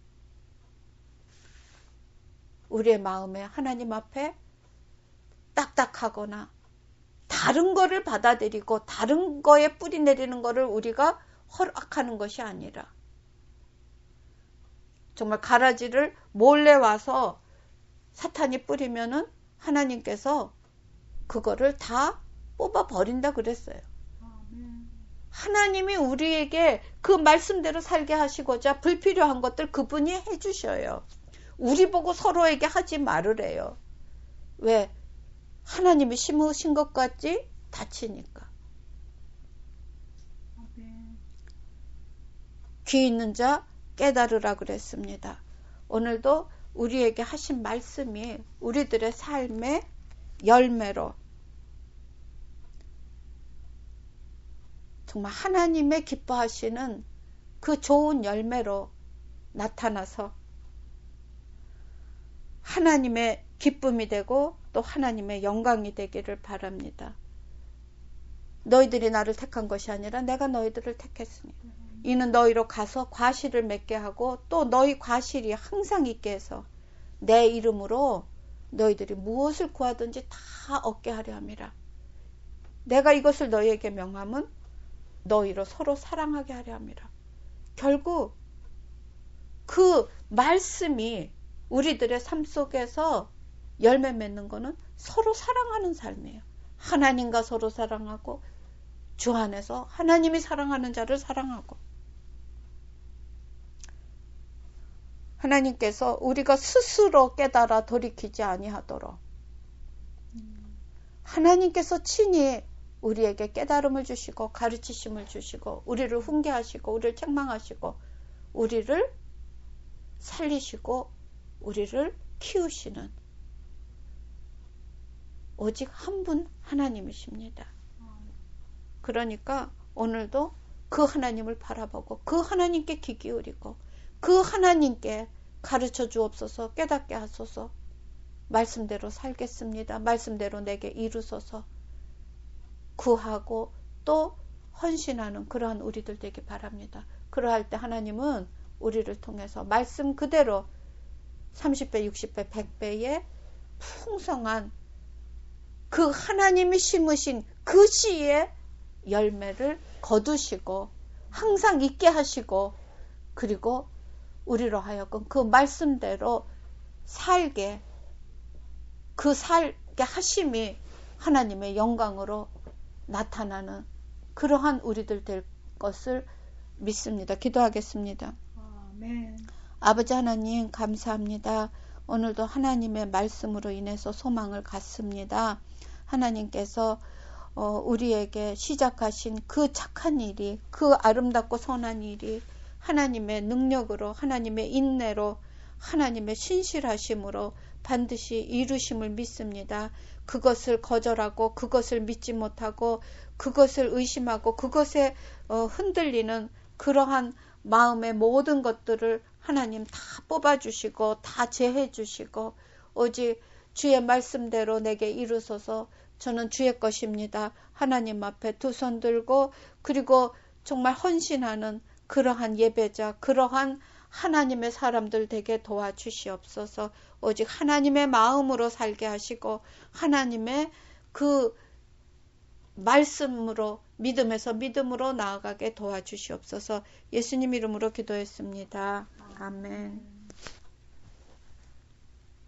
우리의 마음에 하나님 앞에 딱딱하거나 다른 거를 받아들이고 다른 거에 뿌리 내리는 거를 우리가 허락하는 것이 아니라 정말 가라지를 몰래 와서 사탄이 뿌리면은 하나님께서 그거를 다 뽑아 버린다 그랬어요. 하나님이 우리에게 그 말씀대로 살게 하시고자 불필요한 것들 그분이 해주셔요. 우리 보고 서로에게 하지 말으래요. 왜? 하나님이 심으신 것 같지? 다치니까. 귀 있는 자 깨달으라 그랬습니다. 오늘도 우리에게 하신 말씀이 우리들의 삶의 열매로 정말 하나님의 기뻐하시는 그 좋은 열매로 나타나서 하나님의 기쁨이 되고 또 하나님의 영광이 되기를 바랍니다. 너희들이 나를 택한 것이 아니라 내가 너희들을 택했으니 이는 너희로 가서 과실을 맺게 하고 또 너희 과실이 항상 있게 해서 내 이름으로 너희들이 무엇을 구하든지 다 얻게 하려 함이라. 내가 이것을 너희에게 명함은 너희로 서로 사랑하게 하려 함이라. 결국 그 말씀이 우리들의 삶 속에서 열매 맺는 거는 서로 사랑하는 삶이에요. 하나님과 서로 사랑하고 주 안에서 하나님이 사랑하는 자를 사랑하고 하나님께서 우리가 스스로 깨달아 돌이키지 아니하도록 하나님께서 친히 우리에게 깨달음을 주시고 가르치심을 주시고 우리를 훈계하시고 우리를 책망하시고 우리를 살리시고 우리를 키우시는 오직 한 분 하나님이십니다. 그러니까 오늘도 그 하나님을 바라보고 그 하나님께 귀 기울이고 그 하나님께 가르쳐 주옵소서 깨닫게 하소서 말씀대로 살겠습니다. 말씀대로 내게 이루소서 구하고 또 헌신하는 그러한 우리들 되기 바랍니다. 그러할 때 하나님은 우리를 통해서 말씀 그대로 삼십 배, 육십 배, 백 배의 풍성한 그 하나님이 심으신 그 씨의 열매를 거두시고 항상 있게 하시고 그리고 우리로 하여금 그 말씀대로 살게 그 살게 하심이 하나님의 영광으로 나타나는 그러한 우리들 될 것을 믿습니다. 기도하겠습니다. 아멘. 아버지 하나님 감사합니다. 오늘도 하나님의 말씀으로 인해서 소망을 갖습니다. 하나님께서 어, 우리에게 시작하신 그 착한 일이 그 아름답고 선한 일이 하나님의 능력으로 하나님의 인내로 하나님의 신실하심으로 반드시 이루심을 믿습니다. 그것을 거절하고 그것을 믿지 못하고 그것을 의심하고 그것에 어, 흔들리는 그러한 마음의 모든 것들을 하나님 다 뽑아주시고 다 제해주시고 오직 주의 말씀대로 내게 이루소서. 저는 주의 것입니다. 하나님 앞에 두 손 들고 그리고 정말 헌신하는 그러한 예배자 그러한 하나님의 사람들 되게 도와주시옵소서. 오직 하나님의 마음으로 살게 하시고 하나님의 그 말씀으로 믿음에서 믿음으로 나아가게 도와주시옵소서. 예수님 이름으로 기도했습니다. 아멘.